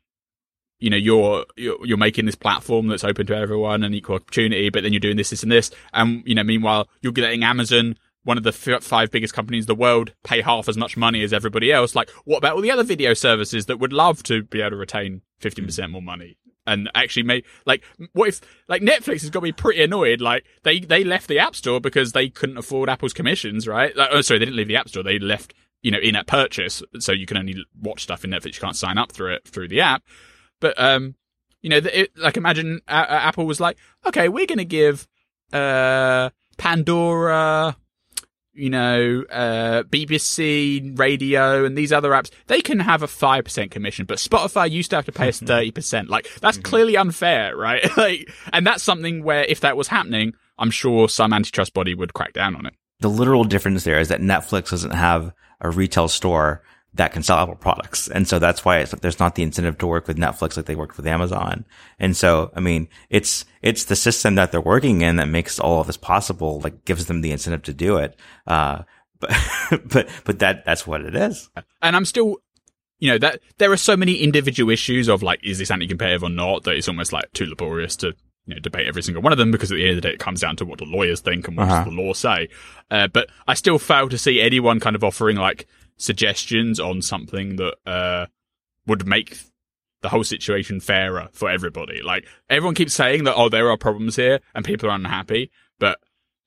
you know, you're, you're, you're making this platform that's open to everyone and equal opportunity, but then you're doing this, this and this. And, you know, meanwhile, you're letting Amazon, one of the f- five biggest companies in the world, pay half as much money as everybody else. Like, what about all the other video services that would love to be able to retain fifteen percent more money? And actually make, like, what if, like, Netflix has got to be pretty annoyed. Like, they, they left the App Store because they couldn't afford Apple's commissions, right? Like, oh, sorry, they didn't leave the App Store. They left, you know, in-app purchase. So you can only watch stuff in Netflix. You can't sign up through it, through the app. But, um, you know, it, like, imagine uh, Apple was like, okay, we're going to give, uh, Pandora, you know, uh, B B C Radio and these other apps, they can have a five percent commission, but Spotify used to have to pay us thirty percent. Like, that's mm-hmm. clearly unfair, right? Like, and that's something where if that was happening, I'm sure some antitrust body would crack down on it. The literal difference there is that Netflix doesn't have a retail store that can sell Apple products. And so that's why it's, there's not the incentive to work with Netflix like they worked with Amazon. And so, I mean, it's, it's the system that they're working in that makes all of this possible, like gives them the incentive to do it. Uh, but, but, but that, that's what it is. And I'm still, you know, that there are so many individual issues of like, is this anti-competitive or not, that it's almost like too laborious to, you know, debate every single one of them, because at the end of the day, it comes down to what the lawyers think and what uh-huh. does the law say. Uh, but I still fail to see anyone kind of offering like, suggestions on something that uh would make the whole situation fairer for everybody. Like, everyone keeps saying that, oh, there are problems here and people are unhappy, but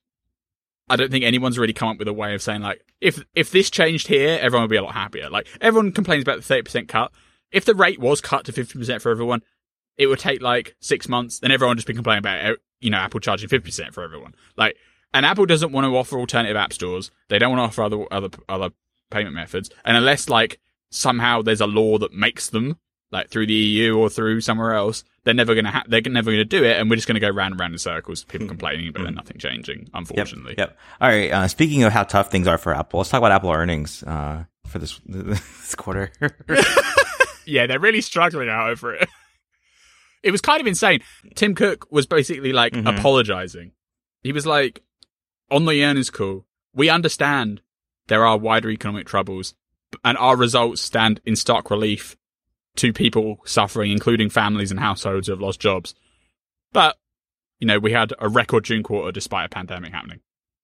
I don't think anyone's really come up with a way of saying, like, if if this changed here, everyone would be a lot happier. Like, everyone complains about the thirty percent cut. If the rate was cut to fifty percent for everyone, it would take like six months, then everyone would just be complaining about, you know, Apple charging fifty percent for everyone. Like, and Apple doesn't want to offer alternative app stores. They don't want to offer other other other payment methods, and unless like somehow there's a law that makes them, like through the E U or through somewhere else, they're never gonna ha- they're never gonna do it, and we're just gonna go round and round in circles, people complaining but then nothing changing, unfortunately. Yep. yep. All right. Uh, speaking of how tough things are for Apple, let's talk about Apple earnings uh, for this this quarter. Yeah, they're really struggling out over it. It was kind of insane. Tim Cook was basically like mm-hmm. apologizing. He was like, on the earnings call, we understand there are wider economic troubles, and our results stand in stark relief to people suffering, including families and households who have lost jobs. But, you know, we had a record June quarter despite a pandemic happening.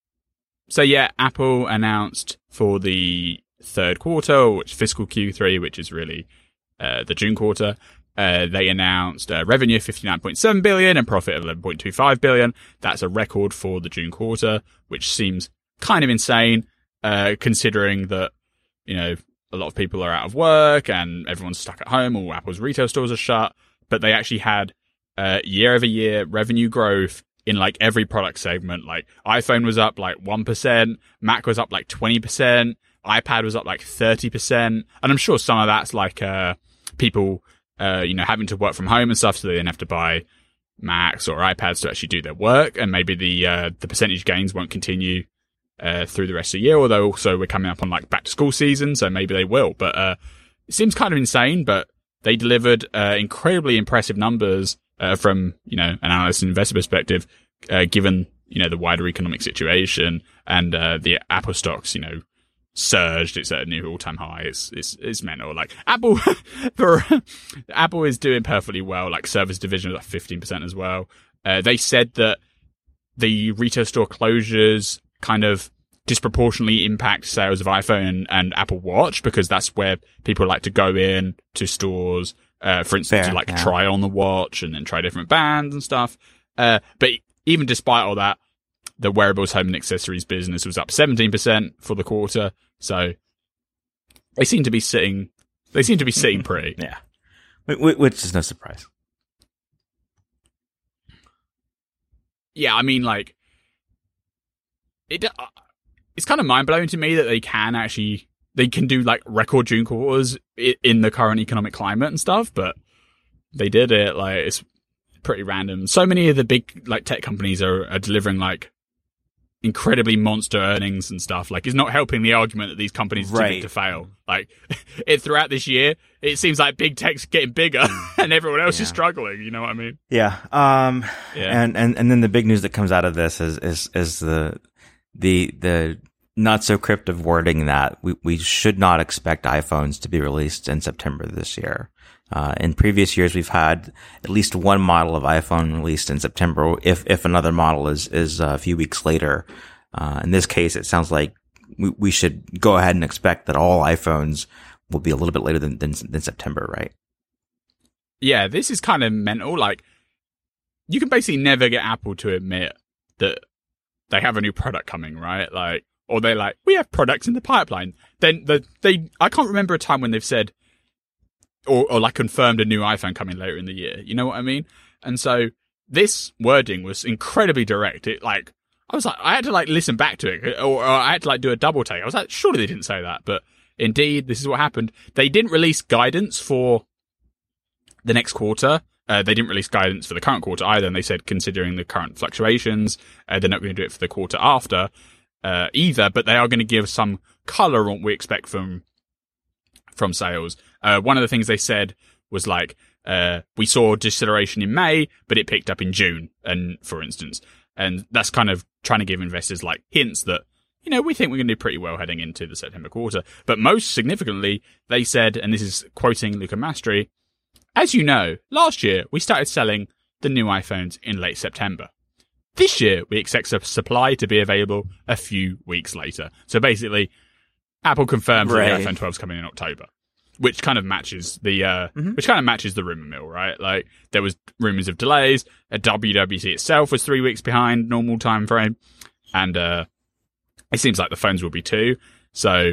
So yeah, Apple announced for the third quarter, which fiscal Q three, which is really uh, the June quarter, uh, they announced uh, revenue of fifty-nine point seven billion and profit of eleven point two five billion. That's a record for the June quarter, which seems kind of insane. Uh, considering that, you know, a lot of people are out of work and everyone's stuck at home, all Apple's retail stores are shut, but they actually had uh, year over year revenue growth in like every product segment. Like, iPhone was up like one percent, Mac was up like twenty percent, iPad was up like thirty percent, and I'm sure some of that's like uh, people, uh, you know, having to work from home and stuff, so they didn't have to buy Macs or iPads to actually do their work, and maybe the uh, the percentage gains won't continue Uh, through the rest of the year, although also we're coming up on like back to school season, so maybe they will. But uh, it seems kind of insane, but they delivered uh, incredibly impressive numbers uh, from, you know, an analyst and investor perspective, uh, given, you know, the wider economic situation, and uh, the Apple stocks, you know, surged. It's at a new all-time high. It's it's it's mental. Like, Apple, for Apple is doing perfectly well. Like, service division is up fifteen percent as well. Uh, they said that the retail store closures kind of disproportionately impact sales of iPhone and, and Apple Watch, because that's where people like to go in to stores, uh, for instance, Fair, to like yeah. try on the watch and then try different bands and stuff. Uh, but even despite all that, the wearables, home and accessories business was up seventeen percent for the quarter. So they seem to be sitting, they seem to be sitting pretty. Yeah. Which is no surprise. Yeah, I mean, like, it. Uh, it's kind of mind blowing to me that they can actually, they can do like record June quarters in the current economic climate and stuff, but they did it. Like, it's pretty random. So many of the big like tech companies are, are delivering like incredibly monster earnings and stuff. Like, it's not helping the argument that these companies are right. to fail. Like, it throughout this year, it seems like big tech's getting bigger and everyone else yeah. is struggling. You know what I mean? Yeah. Um. Yeah. And and and then the big news that comes out of this is is is the the the not so cryptic wording that we we should not expect iPhones to be released in September this year. Uh, in previous years, we've had at least one model of iPhone released in September, if if another model is is a few weeks later. Uh, in this case, it sounds like we, we should go ahead and expect that all iPhones will be a little bit later than than, than September, right? Yeah, this is kind of mental. Like, you can basically never get Apple to admit that they have a new product coming, right? Like, or they're like, we have products in the pipeline. Then the they, I can't remember a time when they've said, or, or like confirmed a new iPhone coming later in the year. You know what I mean? And so this wording was incredibly direct. It like, I was like, I had to like listen back to it, or, or I had to like do a double take. I was like, surely they didn't say that, but indeed, this is what happened. They didn't release guidance for the next quarter. Uh, they didn't release guidance for the current quarter either, and they said, considering the current fluctuations, uh, they're not going to do it for the quarter after uh, either, but they are going to give some color on what we expect from from sales. Uh, one of the things they said was like, uh, we saw deceleration in May, but it picked up in June, and for instance. And that's kind of trying to give investors like hints that, you know, we think we're going to do pretty well heading into the September quarter. But most significantly, they said, and this is quoting Luca Mastri, as you know, last year we started selling the new iPhones in late September. This year we expect the supply to be available a few weeks later. So basically, Apple confirms right. that the iPhone twelve is coming in October, which kind of matches the uh, mm-hmm. which kind of matches the rumor mill, right? Like, there was rumors of delays. A W W D C itself was three weeks behind normal time frame, and uh, it seems like the phones will be too. So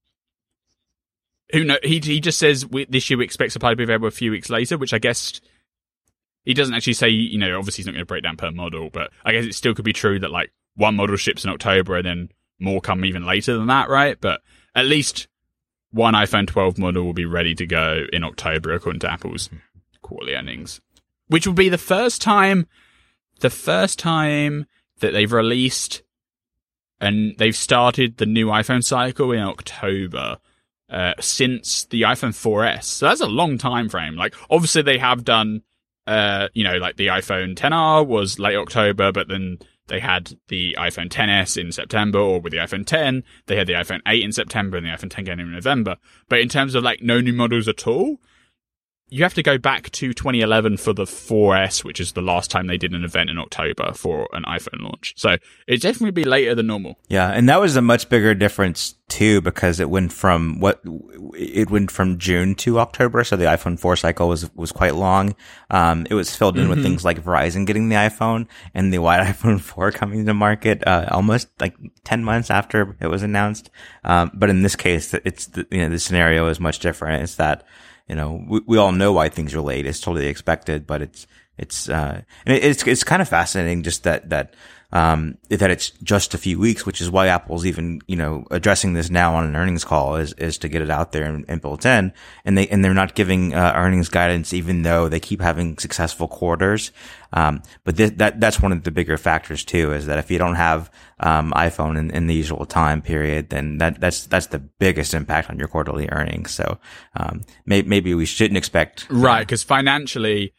who know? He he just says we, this year we expect supply to be available a few weeks later, which I guess he doesn't actually say. You know, obviously he's not going to break down per model, but I guess it still could be true that like one model ships in October and then more come even later than that, right? But at least one iPhone twelve model will be ready to go in October, according to Apple's quarterly earnings, which will be the first time, the first time that they've released and they've started the new iPhone cycle in October uh, since the iPhone four S. So that's a long time frame. Like, obviously they have done, uh, you know, like the iPhone X R was late October, but then they had the iPhone X S in September, or with the iPhone ten, they had the iPhone eight in September and the iPhone ten again in November. But in terms of like no new models at all, you have to go back to twenty eleven for the four S, which is the last time they did an event in October for an iPhone launch. So it's definitely be later than normal. Yeah, and that was a much bigger difference too, because it went from what it went from June to October. So the iPhone four cycle was was quite long. Um, it was filled in mm-hmm. with things like Verizon getting the iPhone and the white iPhone four coming to market uh, almost like ten months after it was announced. Um, but in this case, it's the, you know the scenario is much different. It's that. You know, we, we all know why things are late. It's totally expected, but it's, it's, uh, and it, it's, it's kind of fascinating just that, that, um, that it's just a few weeks, which is why Apple's even, you know, addressing this now on an earnings call is, is to get it out there and, and built in. And they, and they're not giving, uh, earnings guidance, even though they keep having successful quarters. Um, but th- that, that's one of the bigger factors too, is that if you don't have, um, iPhone in, in the usual time period, then that, that's, that's the biggest impact on your quarterly earnings. So, um, may- maybe we shouldn't expect. Right. Cause financially,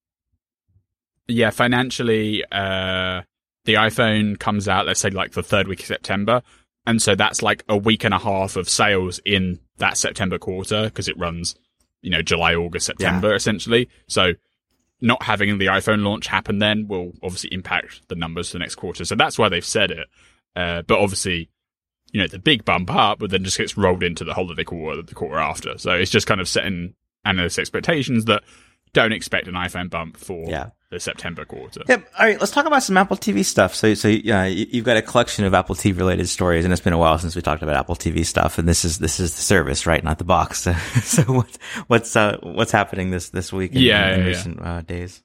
yeah, financially, uh, the iPhone comes out, let's say like the third week of September. And so that's like a week and a half of sales in that September quarter, because it runs, you know, July, August, September, yeah. essentially. So not having the iPhone launch happen then will obviously impact the numbers for the next quarter. So that's why they've said it. Uh, but obviously, you know, the big bump up, but then just gets rolled into the holiday quarter, the quarter after. So it's just kind of setting analysts' expectations that don't expect an iPhone bump for yeah. the September quarter. Yep. All right, let's talk about some Apple T V stuff. So, so uh, you've got a collection of Apple T V related stories, and it's been a while since we talked about Apple T V stuff. And this is this is the service, right? Not the box. So, so what's what's uh, what's happening this this week? In, yeah, in, in yeah, recent yeah. Uh, days.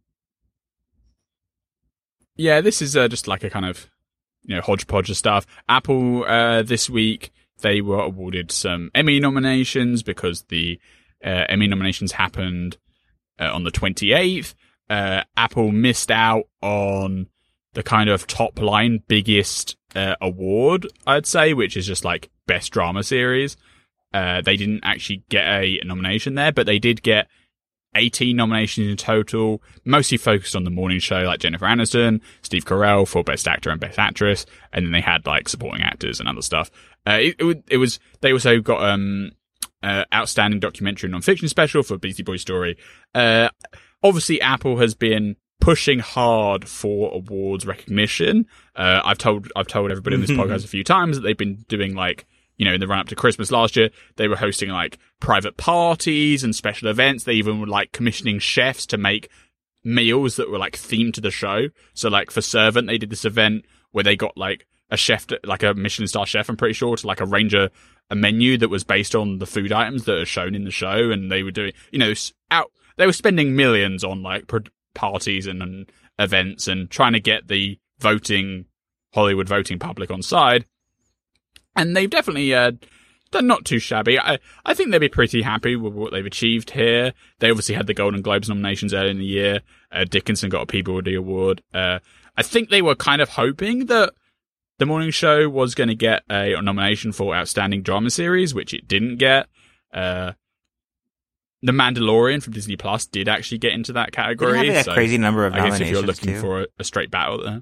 Yeah, this is uh, just like a kind of you know hodgepodge of stuff. Apple uh, this week they were awarded some Emmy nominations because the uh, Emmy nominations happened uh, on the twenty-eighth. Uh, Apple missed out on the kind of top line biggest uh, award, I'd say, which is just like best drama series. Uh, they didn't actually get a, a nomination there, but they did get eighteen nominations in total, mostly focused on the morning show, like Jennifer Aniston, Steve Carell for best actor and best actress, and then they had like supporting actors and other stuff. Uh, it, it, it was, they also got, um, uh, outstanding documentary and non-fiction special for Beastie Boys Story. Uh, Obviously, Apple has been pushing hard for awards recognition. Uh, I've told I've told everybody in this podcast a few times that they've been doing like, you know, in the run up to Christmas last year, they were hosting like private parties and special events. They even were like commissioning chefs to make meals that were like themed to the show. So like for Servant, they did this event where they got like a chef, to, like a Michelin star chef, I'm pretty sure, to like arrange a, a menu that was based on the food items that are shown in the show. And they were doing, you know, out. They were spending millions on like parties and, and events and trying to get the voting, Hollywood voting public on side. And they've definitely, uh, done not too shabby. I, I think they'd be pretty happy with what they've achieved here. They obviously had the Golden Globes nominations earlier in the year. Uh, Dickinson got a Peabody Award. Uh, I think they were kind of hoping that the morning show was going to get a nomination for Outstanding Drama Series, which it didn't get. Uh, The Mandalorian from Disney Plus did actually get into that category. Did it have so a crazy number of I nominations, guess if you're looking too? for a, a straight battle there.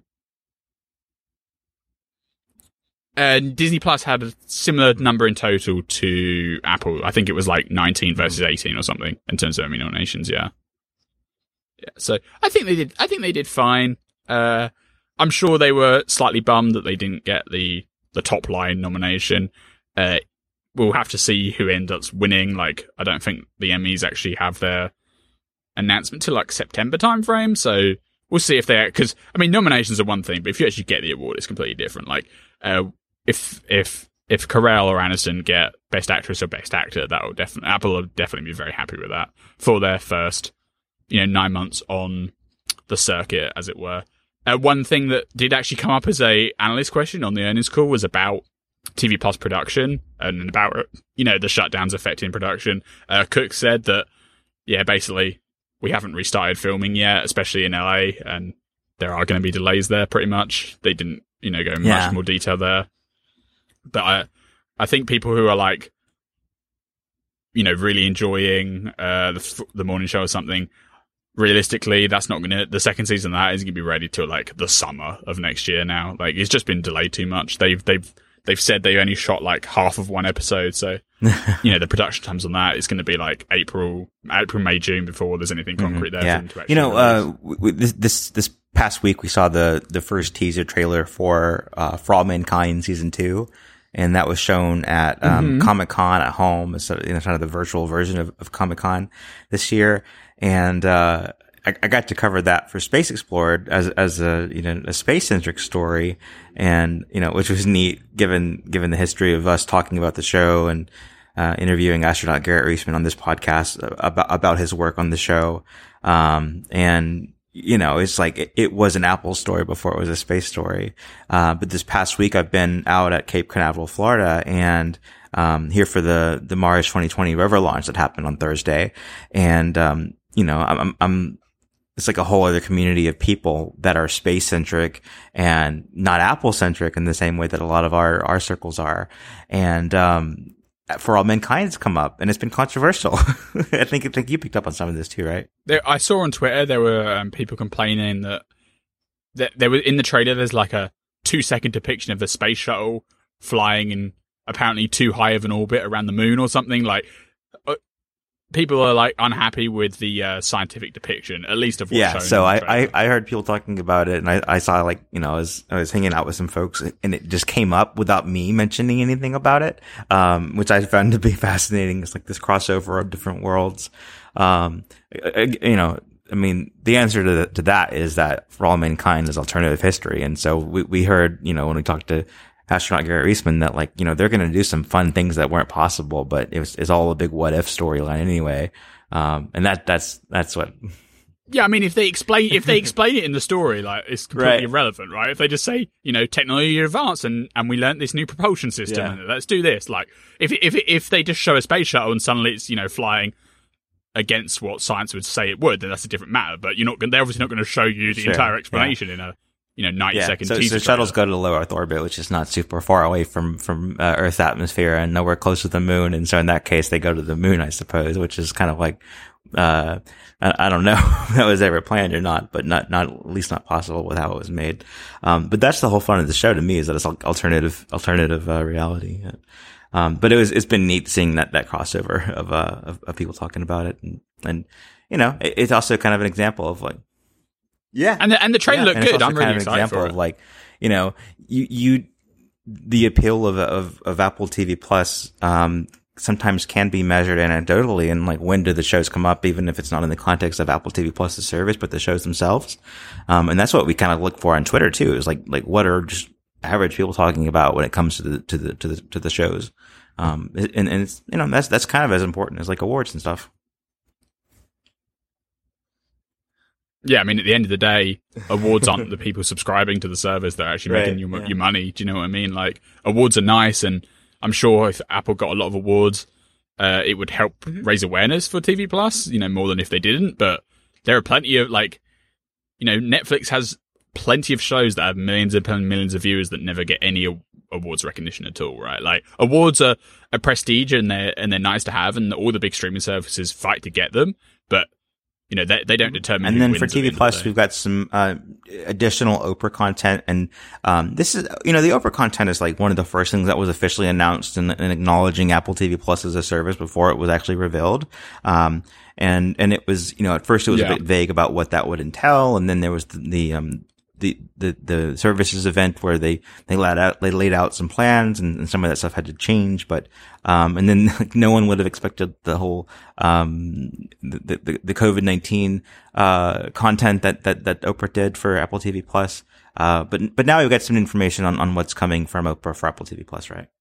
And Disney Plus had a similar number in total to Apple. I think it was like nineteen versus eighteen or something in terms of Emmy nominations, yeah. Yeah, so I think they did I think they did fine. Uh, I'm sure they were slightly bummed that they didn't get the, the top line nomination. Uh, We'll have to see who ends up winning. Like, I don't think the Emmys actually have their announcement till like September timeframe. So we'll see if they, because I mean, nominations are one thing, but if you actually get the award, it's completely different. Like, uh, if if if Carell or Aniston get Best Actress or Best Actor, that will definitely Apple will definitely be very happy with that for their first, you know, nine months on the circuit, as it were. Uh, one thing that did actually come up as a analyst question on the earnings call was about T V Plus production and about, you know, the shutdowns affecting production. Uh, Cook said that, yeah, basically we haven't restarted filming yet, especially in L A, and there are going to be delays there pretty much. They didn't, you know, go in Yeah. much more detail there. But I, I think people who are like, you know, really enjoying uh, the, the morning show or something, realistically, that's not going to, the second season of that isn't going to be ready till like the summer of next year now. Like, it's just been delayed too much. They've, they've, They've said they only shot like half of one episode, so you know the production times on that is going to be like April, April, May, June before there's anything concrete there. Yeah, for them to actually you know, uh, release. w- w- this this this past week we saw the the first teaser trailer for uh, For All Mankind season two, and that was shown at um, Mm-hmm. Comic Con at home. It's sort of, you know, kind of the virtual version of, of Comic Con this year, and uh, I, I got to cover that for Space Explored as as a you know a space centric story, and you know which was neat given given the history of us talking about the show and uh, interviewing astronaut Garrett Reisman on this podcast about about his work on the show, um, and you know it's like it, it was an Apple story before it was a space story. Uh, but this past week I've been out at Cape Canaveral, Florida, and um, here for the the Mars twenty twenty rover launch that happened on Thursday, and um, you know I'm I'm it's like a whole other community of people that are space centric and not Apple centric in the same way that a lot of our, our circles are. And, um, For All Mankind has come up and it's been controversial. I think, I think you picked up on some of this too, right? There, I saw on Twitter there were um, people complaining that, that there was in the trailer. There's like a two second depiction of the space shuttle flying in apparently too high of an orbit around the moon or something. Like, uh, people are like unhappy with the uh, scientific depiction, at least of what's Yeah. shown So in the I, I, trailer. I heard people talking about it and I, I saw like, you know, I was, I was hanging out with some folks and it just came up without me mentioning anything about it. Um, which I found to be fascinating. It's like this crossover of different worlds. Um, I- I- you know, I mean, the answer to, the, to that is that For All Mankind is alternative history. And so we, we heard, you know, when we talked to astronaut Garrett Reisman that, like, you know, they're going to do some fun things that weren't possible, but it was, it's all a big what if storyline anyway. Um, and that, that's, that's what. Yeah, I mean, if they explain if they explain it in the story, like, it's completely Right. irrelevant, right? If they just say, you know, technology advanced and, and we learnt this new propulsion system, Yeah. and let's do this. Like, if if if they just show a space shuttle and suddenly it's, you know, flying against what science would say it would, then that's a different matter. But you're not going, they're obviously not going to show you the Sure, entire explanation in a, you know, ninety Yeah, second so, teaser. so shuttles trailer. go to low Earth orbit, which is not super far away from from uh, Earth's atmosphere and nowhere close to the moon. And so in that case, they go to the moon, I suppose, which is kind of like, uh, I, I don't know if that was ever planned or not, but not not at least not possible with how it was made. Um, but that's the whole fun of the show to me, is that it's al- alternative alternative uh, reality. Um, but it was it's been neat seeing that that crossover of uh of, of people talking about it, and and you know, it, it's also kind of an example of, like. Yeah. And the, and the trailer Yeah, looked and it's good. also I'm really kind of an excited example for of, it. like, you know, you, you, the appeal of, of, of Apple T V Plus, um, sometimes can be measured anecdotally, and, like, when do the shows come up, even if it's not in the context of Apple T V Plus, the service, but the shows themselves. Um, and that's what we kind of look for on Twitter too, is like, like, what are just average people talking about when it comes to the, to the, to the, to the shows. Um, and, and it's, you know, that's, that's kind of as important as, like, awards and stuff. Yeah, I mean, at the end of the day, awards aren't the people subscribing to the service that are actually Right, making your, yeah. your money. Do you know what I mean? Like, awards are nice, and I'm sure if Apple got a lot of awards, uh, it would help Mm-hmm. raise awareness for T V Plus, you know, more than if they didn't. But there are plenty of, like, you know, Netflix has plenty of shows that have millions and millions of viewers that never get any a- awards recognition at all, right? Like, awards are a prestige, and they're, and they're nice to have, and all the big streaming services fight to get them, but you know, they, they don't determine. And who then wins for at the T V end of the Plus, day. we've got some uh, additional Oprah content, and um, this is, you know, the Oprah content is like one of the first things that was officially announced in, in acknowledging Apple T V Plus as a service before it was actually revealed. Um, and and it was, you know, at first it was Yeah. a bit vague about what that would entail, and then there was the, the um the the the services event where they they laid out they laid out some plans, and, and some of that stuff had to change, but um and then like, no one would have expected the whole um the the, the COVID nineteen uh content that that that Oprah did for Apple T V Plus. Uh but but now we've got some information on on what's coming from Oprah for Apple T V Plus, right?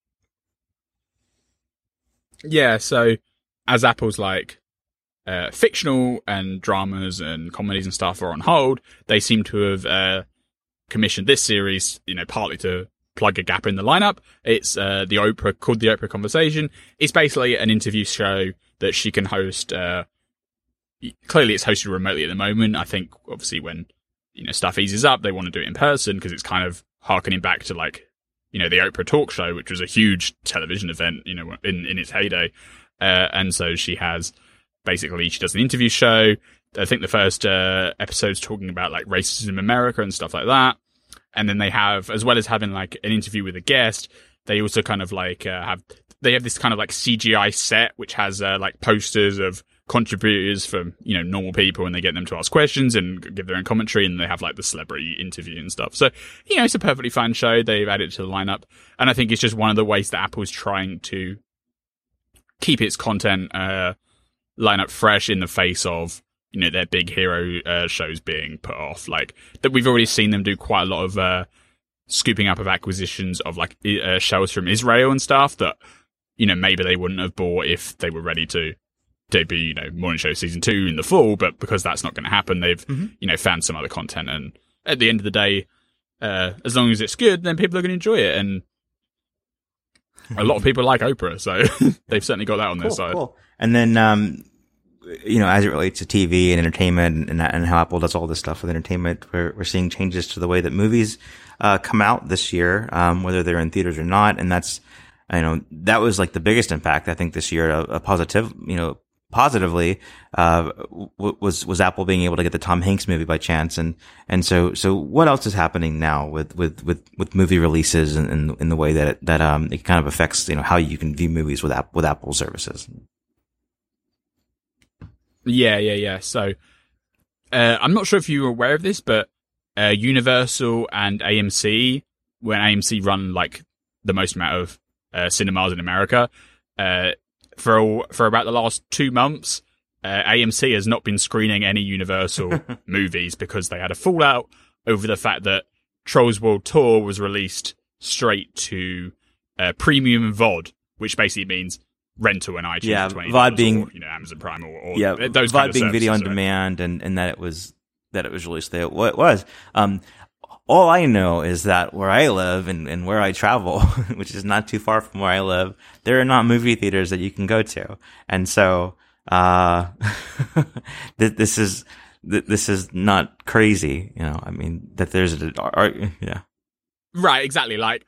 Yeah, so as Apple's like uh, fictional and dramas and comedies and stuff are on hold, they seem to have uh, commissioned this series, you know, partly to plug a gap in the lineup. It's uh, the Oprah, called The Oprah Conversation. It's basically an interview show that she can host. Uh, clearly, it's hosted remotely at the moment. I think, obviously, when, you know, stuff eases up, they want to do it in person because it's kind of harkening back to, like, you know, the Oprah Talk Show, which was a huge television event, you know, in, in its heyday. Uh, and so she has, basically, she does an interview show. I think the first uh, episode's talking about, like, racism in America and stuff like that. And then they have, as well as having, like, an interview with a guest, they also kind of, like, uh, have, they have this kind of, like, C G I set, which has, uh, like, posters of contributors from, you know, normal people, and they get them to ask questions and give their own commentary, and they have, like, the celebrity interview and stuff. So, you know, it's a perfectly fine show. They've added it to the lineup. And I think it's just one of the ways that Apple's trying to keep its content, uh, lineup fresh in the face of, you know, their big hero uh, shows being put off. Like, that we've already seen them do quite a lot of uh, scooping up of acquisitions of, like, uh, shows from Israel and stuff that, you know, maybe they wouldn't have bought if they were ready to debut, you know, Morning Show season two in the fall, but because that's not going to happen, they've, mm-hmm. you know, found some other content. And at the end of the day, uh, as long as it's good, then people are going to enjoy it. And a lot of people like Oprah, so they've certainly got that on cool, their side. Cool. And then, um, you know, as it relates to T V and entertainment, and, and how Apple does all this stuff with entertainment, we're, we're seeing changes to the way that movies uh, come out this year, um, whether they're in theaters or not. And that's, you know, that was like the biggest impact, I think, this year. A, a positive, you know, positively uh, w- was was Apple being able to get the Tom Hanks movie by chance. And and so so what else is happening now with with with, with movie releases, and in, in, in the way that it, that um it kind of affects, you know, how you can view movies with Apple, with Apple services. Yeah, yeah, yeah. So, uh, I'm not sure if you were aware of this, but uh, Universal and A M C, when A M C run, like, the most amount of uh, cinemas in America, uh, for for about the last two months, uh, A M C has not been screening any Universal movies because they had a fallout over the fact that Trolls World Tour was released straight to uh, premium V O D, which basically means rental and iTunes. Yeah, for twenty V O D being or, you know, Amazon Prime or, or yeah, those V O D kind of being video on services, right? demand, and, and that it was that it was released there. What it was. Um, all I know is that where I live and, and where I travel, which is not too far from where I live, there are not movie theaters that you can go to, and so uh, this is this is not crazy, you know. I mean that there's a yeah, right, exactly. Like,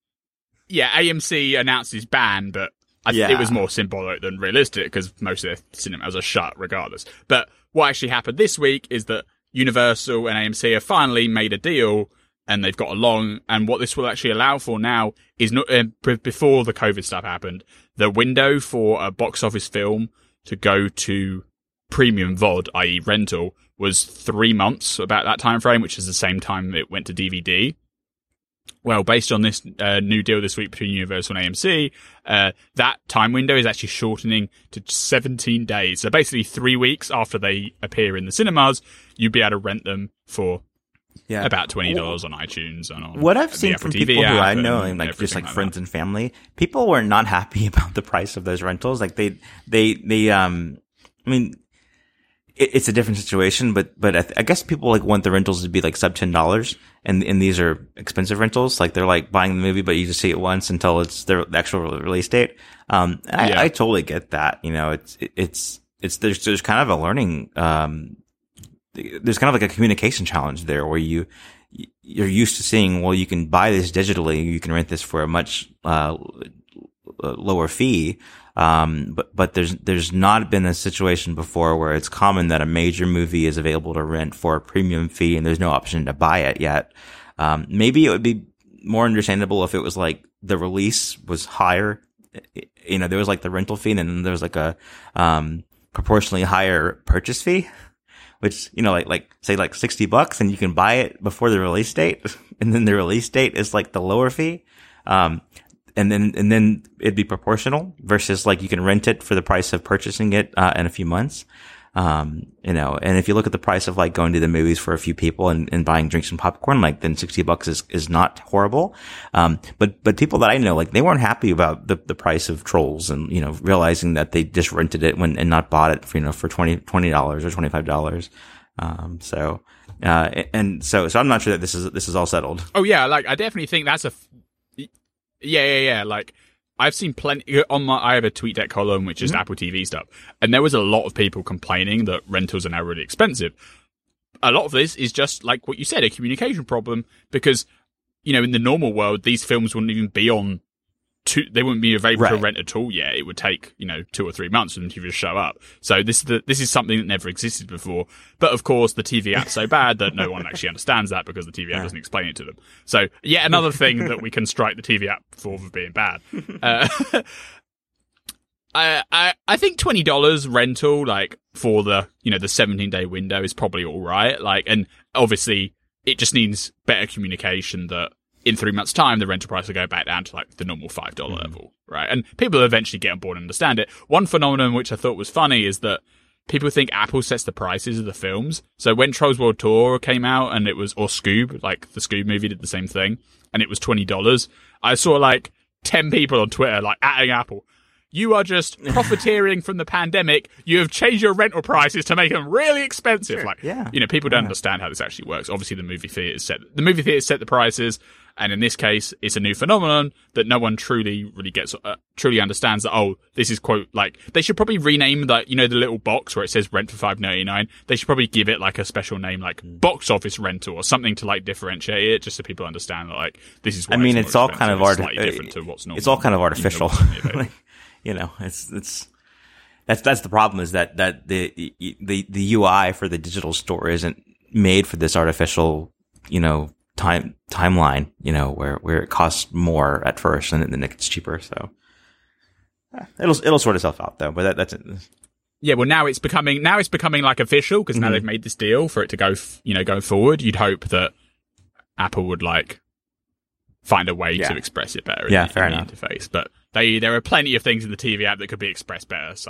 yeah, A M C announced his ban, but I th- yeah. it was more symbolic than realistic because most of their cinemas are shut regardless. But what actually happened this week is that Universal and A M C have finally made a deal and they've got along. And what this will actually allow for now is not uh, b- before the COVID stuff happened, the window for a box office film to go to premium V O D, that is rental, was three months about that time frame, which is the same time it went to D V D. Well, based on this uh, new deal this week between Universal and A M C, uh, that time window is actually shortening to seventeen days. So basically three weeks after they appear in the cinemas, you'd be able to rent them for yeah. about twenty dollars on iTunes and on what I've the seen Apple from T V people who I app know, and and like just like, like friends that. and family, people were not happy about the price of those rentals. Like they, they, they, um, I mean, it, it's a different situation, but, but I, th- I guess people like want the rentals to be like sub ten dollars. And, and these are expensive rentals. Like they're like buying the movie, but you just see it once until it's their the actual release date. Um, I, yeah. I totally get that. You know, it's, it, it's, it's, there's, there's kind of a learning, um, there's kind of like a communication challenge there where you, you're used to seeing, well, you can buy this digitally, you can rent this for a much, uh, lower fee. Um, but, but there's, there's not been a situation before where it's common that a major movie is available to rent for a premium fee and there's no option to buy it yet. Um, maybe it would be more understandable if it was like the release was higher. You know, there was like the rental fee and then there was like a, um, proportionally higher purchase fee, which, you know, like, like, say like sixty bucks and you can buy it before the release date. And then the release date is like the lower fee. Um, And then, and then it'd be proportional versus like you can rent it for the price of purchasing it, uh, in a few months. Um, you know, and if you look at the price of like going to the movies for a few people and, and buying drinks and popcorn, like then sixty bucks is, is not horrible. Um, but, but people that I know, like they weren't happy about the, the price of Trolls and, you know, realizing that they just rented it when, and not bought it for, you know, for twenty, twenty dollars or twenty-five dollars. Um, so, uh, and so, so I'm not sure that this is, this is all settled. Oh yeah. Like I definitely think that's a, f- Yeah, yeah, yeah. Like, I've seen plenty on my. I have a TweetDeck column, which is mm-hmm. Apple T V stuff, and there was a lot of people complaining that rentals are now really expensive. A lot of this is just like what you said, a communication problem, because you know, in the normal world, these films wouldn't even be on. Two, they wouldn't be available right. to rent at all yet. It would take, you know, two or three months for them to just show up. So this is the, this is something that never existed before. But of course, the T V app's so bad that no one actually understands that because the T V app yeah. doesn't explain it to them. So yet another thing that we can strike the T V app for for being bad. Uh, I, I, I think twenty dollars rental, like for the, you know, the seventeen day window is probably all right. Like, and obviously it just needs better communication that, in three months' time, the rental price will go back down to like the normal five dollars mm-hmm. level, right? And people will eventually get on board and understand it. One phenomenon which I thought was funny is that people think Apple sets the prices of the films. So when Trolls World Tour came out and it was, or Scoob, like the Scoob movie did the same thing, and it was twenty dollars, I saw like ten people on Twitter like atting Apple. You are just profiteering from the pandemic. You have changed your rental prices to make them really expensive. Sure. Like, yeah. you know, people don't yeah. understand how this actually works. Obviously, the movie theaters set the movie theaters set the prices, and in this case, it's a new phenomenon that no one truly, really gets, uh, truly understands. That oh, this is quote like they should probably rename that. You know, the little box where it says rent for five ninety-nine. They should probably give it like a special name, like mm. box office rental or something to like differentiate it, just so people understand that like this is. Why I mean, it's, it's all kind of art- slightly different to what's normal. It's all kind of artificial. You know, it's, it's, that's, that's the problem is that, that the, the, the U I for the digital store isn't made for this artificial, you know, time, timeline, you know, where, where it costs more at first and then it gets cheaper. So it'll, it'll sort itself out though, but that, that's it. Yeah, well, now it's becoming, now it's becoming like official because mm-hmm. now they've made this deal for it to go, f- you know, go forward. You'd hope that Apple would like find a way yeah. to express it better yeah, in, fair in the enough. interface, but they, there are plenty of things in the T V app that could be expressed better. So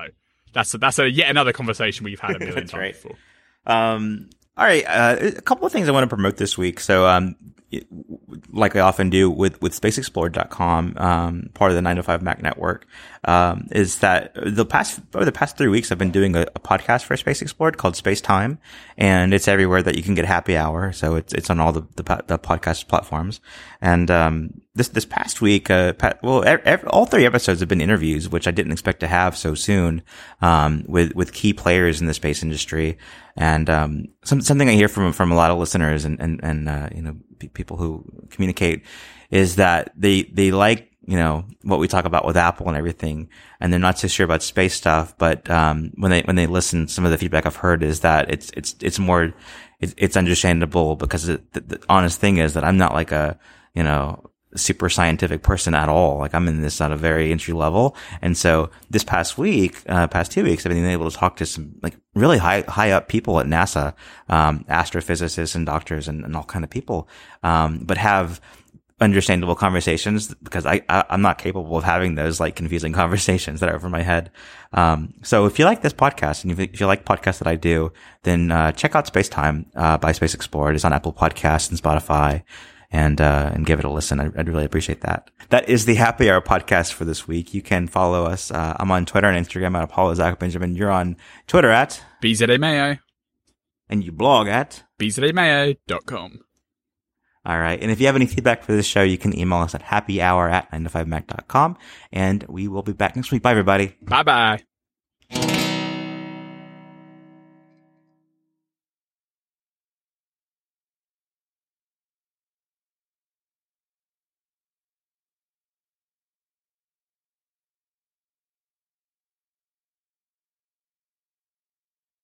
That's a, that's a yet another conversation we've had a million That's times right. before. Um, all right. Uh, a couple of things I want to promote this week. So, um, like I often do with, with space explored dot com, um, part of the nine to five Mac network, um, is that the past, over the past three weeks, I've been doing a, a podcast for Space Explored called Space Time, and it's everywhere that you can get happy hour. So it's, it's on all the, the, the podcast platforms. And, um, this, this past week, uh, well, every, all three episodes have been interviews, which I didn't expect to have so soon, um, with, with key players in the space industry. And, um, some, something I hear from, from a lot of listeners and, and, and, uh, you know, p- people who communicate is that they, they like, you know, what we talk about with Apple and everything, and they're not so sure about space stuff. But, um, when they, when they listen, some of the feedback I've heard is that it's, it's, it's more, it's, it's understandable because it, the, the honest thing is that I'm not like a, you know, super scientific person at all. Like I'm in this at a very entry level. And so this past week, uh, past two weeks, I've been able to talk to some like really high, high up people at NASA, um, astrophysicists and doctors and, and all kind of people, um, but have understandable conversations because I, I, I'm not capable of having those like confusing conversations that are over my head. Um, so if you like this podcast and if you, if you like podcasts that I do, then, uh, check out Space Time, uh, by Space Explored. It's on Apple Podcasts and Spotify. And, uh, and give it a listen. I, I'd really appreciate that. That is the Happy Hour podcast for this week. You can follow us. Uh, I'm on Twitter and Instagram at Apollo Zach Benjamin. You're on Twitter at B Z A Mayo. And you blog at B Z A mayo dot com. All right. And if you have any feedback for this show, you can email us at happyhour at nine to five mac dot com. And we will be back next week. Bye, everybody. Bye bye.